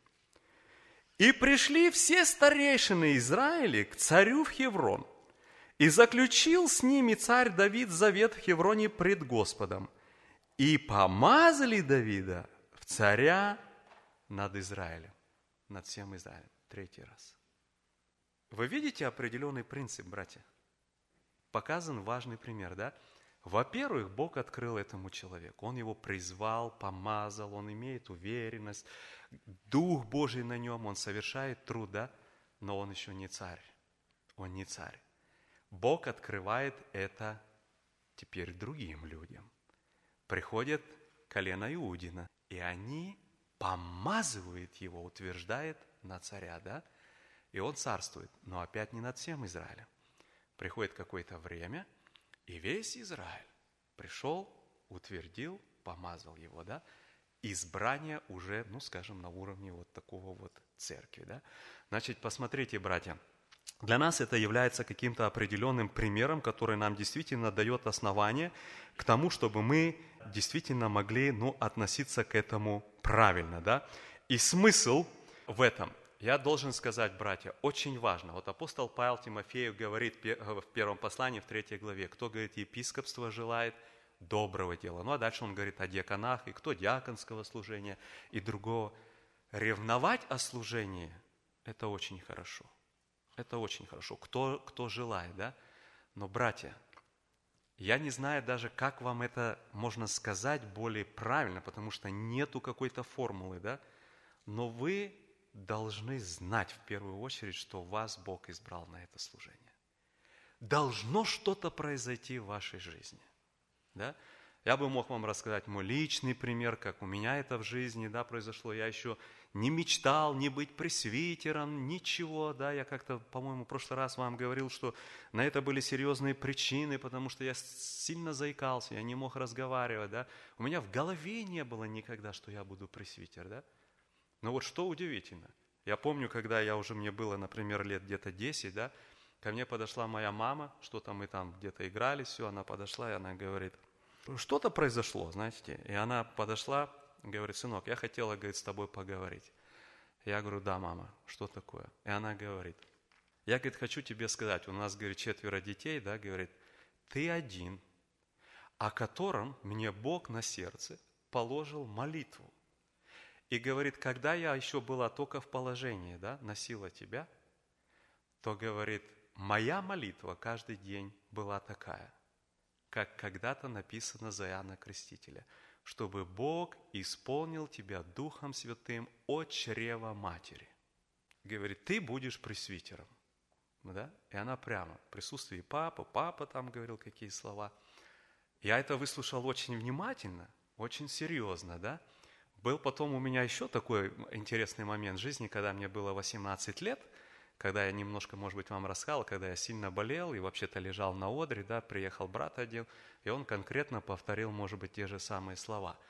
«И пришли все старейшины Израиля к царю в Хеврон, и заключил с ними царь Давид завет в Хевроне пред Господом, и помазали Давида в царя над Израилем». Над всем Израилем. 3 раз. Вы видите определенный принцип, братья? Показан важный пример, да? Во-первых, Бог открыл этому человеку. Он его призвал, помазал, он имеет уверенность, Дух Божий на нем, он совершает труд, да? Но он еще не царь. Он не царь. Бог открывает это теперь другим людям. Приходит колено Иудина, и они помазывают его, утверждает на царя, да? И он царствует, но опять не над всем Израилем. Приходит какое-то время, и весь Израиль пришел, утвердил, помазал его, да? Избрание уже, скажем, на уровне вот такого вот церкви, да? Значит, посмотрите, братья, для нас это является каким-то определенным примером, который нам действительно дает основание к тому, чтобы мы действительно могли, относиться к этому правильно, да? И смысл в этом, я должен сказать, братья, очень важно. Вот апостол Павел Тимофею говорит в первом послании, в 3 главе, кто, говорит, епископство желает, доброго дела. А дальше он говорит о диаконах, и кто диаконского служения, и другого. Ревновать о служении – это очень хорошо. Это очень хорошо. Кто желает, да? Но, братья, я не знаю даже, как вам это можно сказать более правильно, потому что нету какой-то формулы, да? Но вы должны знать в первую очередь, что вас Бог избрал на это служение. Должно что-то произойти в вашей жизни, да? Я бы мог вам рассказать мой личный пример, как у меня это в жизни, да, произошло. Я еще не мечтал не быть пресвитером, ничего, да. Я как-то, по-моему, в прошлый раз вам говорил, что на это были серьезные причины, потому что я сильно заикался, я не мог разговаривать, да. У меня в голове не было никогда, что я буду пресвитер, да. Но вот что удивительно. Я помню, когда мне было, например, лет где-то 10, да, ко мне подошла моя мама, что-то мы там где-то играли, все, она подошла, и она говорит: что-то произошло, знаете. И она подошла, говорит: сынок, я хотела, говорит, с тобой поговорить. Я говорю: да, мама, что такое? И она говорит: я, говорит, хочу тебе сказать, у нас, говорит, 4 детей, да, говорит, ты один, о котором мне Бог на сердце положил молитву. И говорит, когда я еще была только в положении, да, носила тебя, то, говорит, моя молитва каждый день была такая, как когда-то написано за Иоанна Крестителя, чтобы Бог исполнил тебя Духом Святым от чрева матери. Говорит, ты будешь пресвитером. Да? И она прямо в присутствии папа там говорил какие слова. Я это выслушал очень внимательно, очень серьезно, да. Был потом у меня еще такой интересный момент в жизни, когда мне было 18 лет, когда я немножко, может быть, вам рассказал, когда я сильно болел и вообще-то лежал на одре, да, приехал брат один, и он конкретно повторил, может быть, те же самые слова.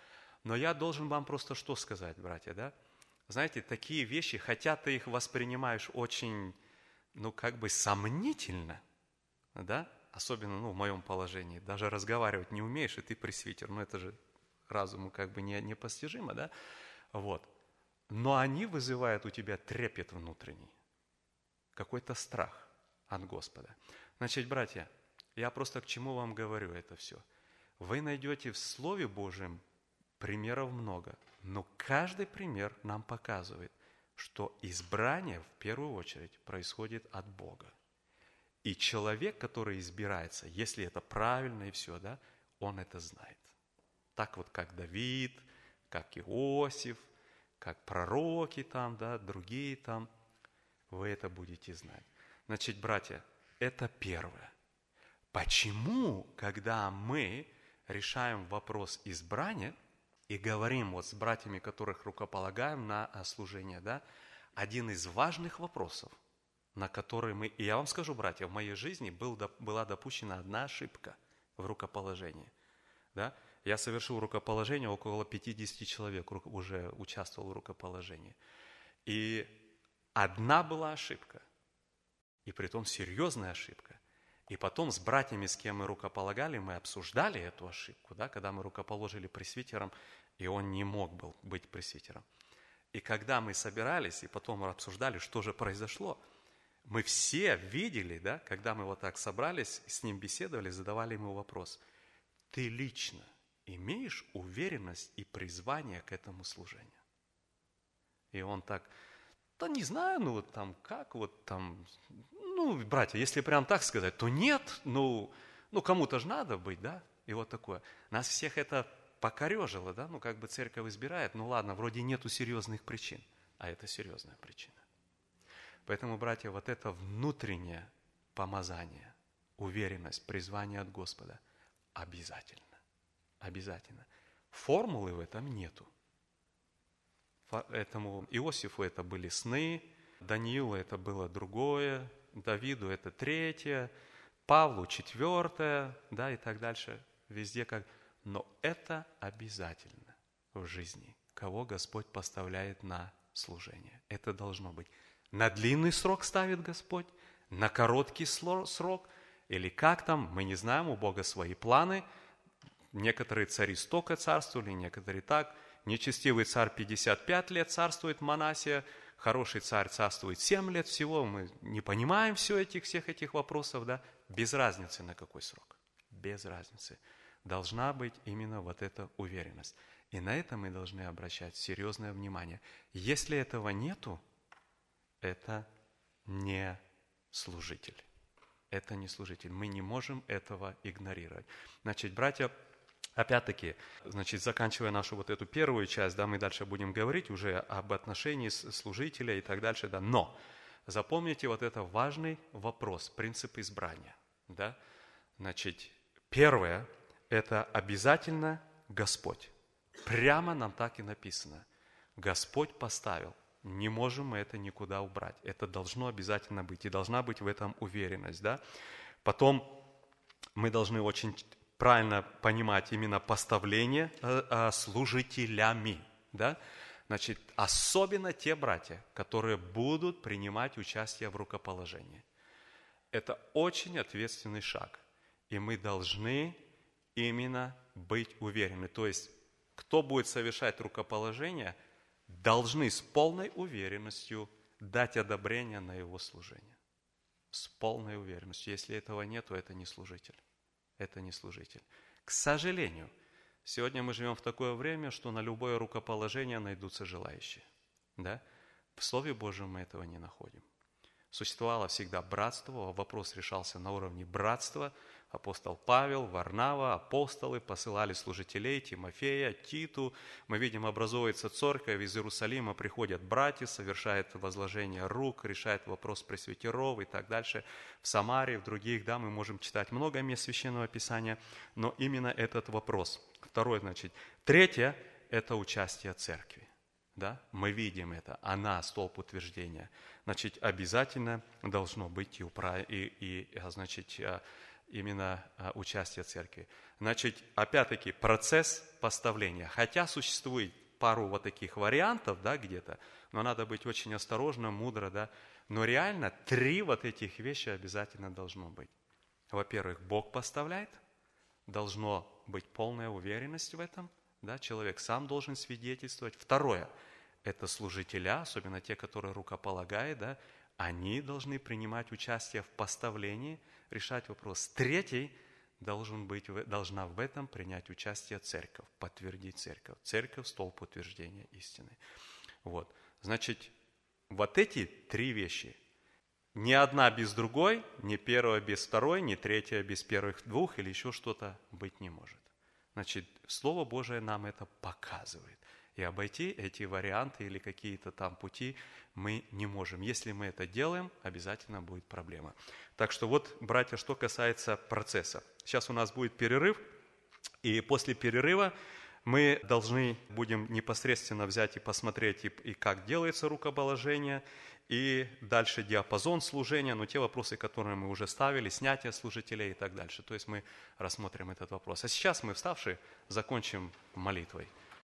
Но я должен вам просто что сказать, братья, да? Знаете, такие вещи, хотя ты их воспринимаешь очень, сомнительно, да? Особенно, в моем положении. Даже разговаривать не умеешь, и ты пресвитер. Это же разуму непостижимо, да? Вот. Но они вызывают у тебя трепет внутренний, какой-то страх от Господа. Значит, братья, я просто к чему вам говорю это все? Вы найдете в Слове Божьем примеров много, но каждый пример нам показывает, что избрание в первую очередь происходит от Бога. И человек, который избирается, если это правильно и все, да, он это знает. Так вот, как Давид, как Иосиф, как пророки там, да, другие там, вы это будете знать. Значит, братья, это первое. Почему, когда мы решаем вопрос избрания и говорим с братьями, которых рукополагаем на служение, да, один из важных вопросов, на который и я вам скажу, братья, в моей жизни была допущена одна ошибка в рукоположении, да. Я совершил рукоположение, около 50 человек уже участвовал в рукоположении. И одна была ошибка, и притом серьезная ошибка. И потом с братьями, с кем мы рукополагали, мы обсуждали эту ошибку, да, когда мы рукоположили пресвитером, и он не мог был быть пресвитером. И когда мы собирались, и потом мы обсуждали, что же произошло, мы все видели, да, когда мы вот так собрались, с ним беседовали, задавали ему вопрос: ты лично имеешь уверенность и призвание к этому служению? И он так: да не знаю, братья, если прям так сказать, то нет, кому-то же надо быть, да, и вот такое. Нас всех это покорежило, да, церковь избирает, ладно, вроде нету серьезных причин, а это серьезная причина. Поэтому, братья, вот это внутреннее помазание, уверенность, призвание от Господа обязательно. Обязательно. Формулы в этом нету. Этому Иосифу это были сны, Даниилу это было другое, Давиду это третье, Павлу четвертое, да, и так дальше. Везде как. Но это обязательно в жизни, кого Господь поставляет на служение. Это должно быть. На длинный срок ставит Господь, на короткий срок, или как там, мы не знаем, у Бога свои планы. Некоторые цари столько царствовали, некоторые так. Нечестивый царь 55 лет царствует Манасия, хороший царь царствует 7 лет всего. Мы не понимаем всех этих вопросов, да? Без разницы на какой срок. Без разницы. Должна быть именно вот эта уверенность. И на это мы должны обращать серьезное внимание. Если этого нету, это не служитель. Это не служитель. Мы не можем этого игнорировать. Значит, братья, опять-таки, заканчивая нашу вот эту первую часть, да, мы дальше будем говорить уже об отношении служителя и так дальше, да, но запомните вот это важный вопрос, принцип избрания, да. Значит, первое, это обязательно Господь. Прямо нам так и написано. Господь поставил. Не можем мы это никуда убрать. Это должно обязательно быть. И должна быть в этом уверенность. Да? Потом мы должны очень правильно понимать именно поставление служителями. Да? Значит, особенно те братья, которые будут принимать участие в рукоположении. Это очень ответственный шаг. И мы должны именно быть уверены. То есть, кто будет совершать рукоположение, должны с полной уверенностью дать одобрение на его служение. С полной уверенностью. Если этого нет, то это не служитель. Это не служитель. К сожалению, сегодня мы живем в такое время, что на любое рукоположение найдутся желающие. Да? В Слове Божьем мы этого не находим. Существовало всегда братство, вопрос решался на уровне братства. Апостол Павел, Варнава, апостолы посылали служителей Тимофея, Титу. Мы видим, образуется церковь, из Иерусалима приходят братья, совершают возложение рук, решают вопрос пресвитеров и так дальше. В Самаре, в других, да, мы можем читать много мест Священного Писания, но именно этот вопрос. Второе, Третье – это участие церкви. Да? Мы видим это, она столб утверждения. Обязательно должно быть именно участия церкви. Значит, опять-таки, процесс поставления. Хотя существует пару вот таких вариантов, да, где-то, но надо быть очень осторожным, мудро, да. Но реально 3 вот этих вещи обязательно должно быть. Во-первых, Бог поставляет, должно быть полная уверенность в этом, да, человек сам должен свидетельствовать. Второе, это служителя, особенно те, которые рукополагают, да, они должны принимать участие в поставлении, решать вопрос. Третий, должна в этом принять участие церковь, подтвердить церковь. Церковь – столб утверждения истины. Вот. Значит, вот эти 3 вещи, ни одна без другой, ни первая без второй, ни третья без первых 2 или еще что-то быть не может. Значит, Слово Божие нам это показывает. И обойти эти варианты или какие-то там пути мы не можем. Если мы это делаем, обязательно будет проблема. Так что вот, братья, что касается процесса. Сейчас у нас будет перерыв, и после перерыва мы должны будем непосредственно взять и посмотреть, и как делается рукоположение, и дальше диапазон служения, но те вопросы, которые мы уже ставили, снятие служителей и так дальше. То есть мы рассмотрим этот вопрос. А сейчас мы, вставшие, закончим молитвой.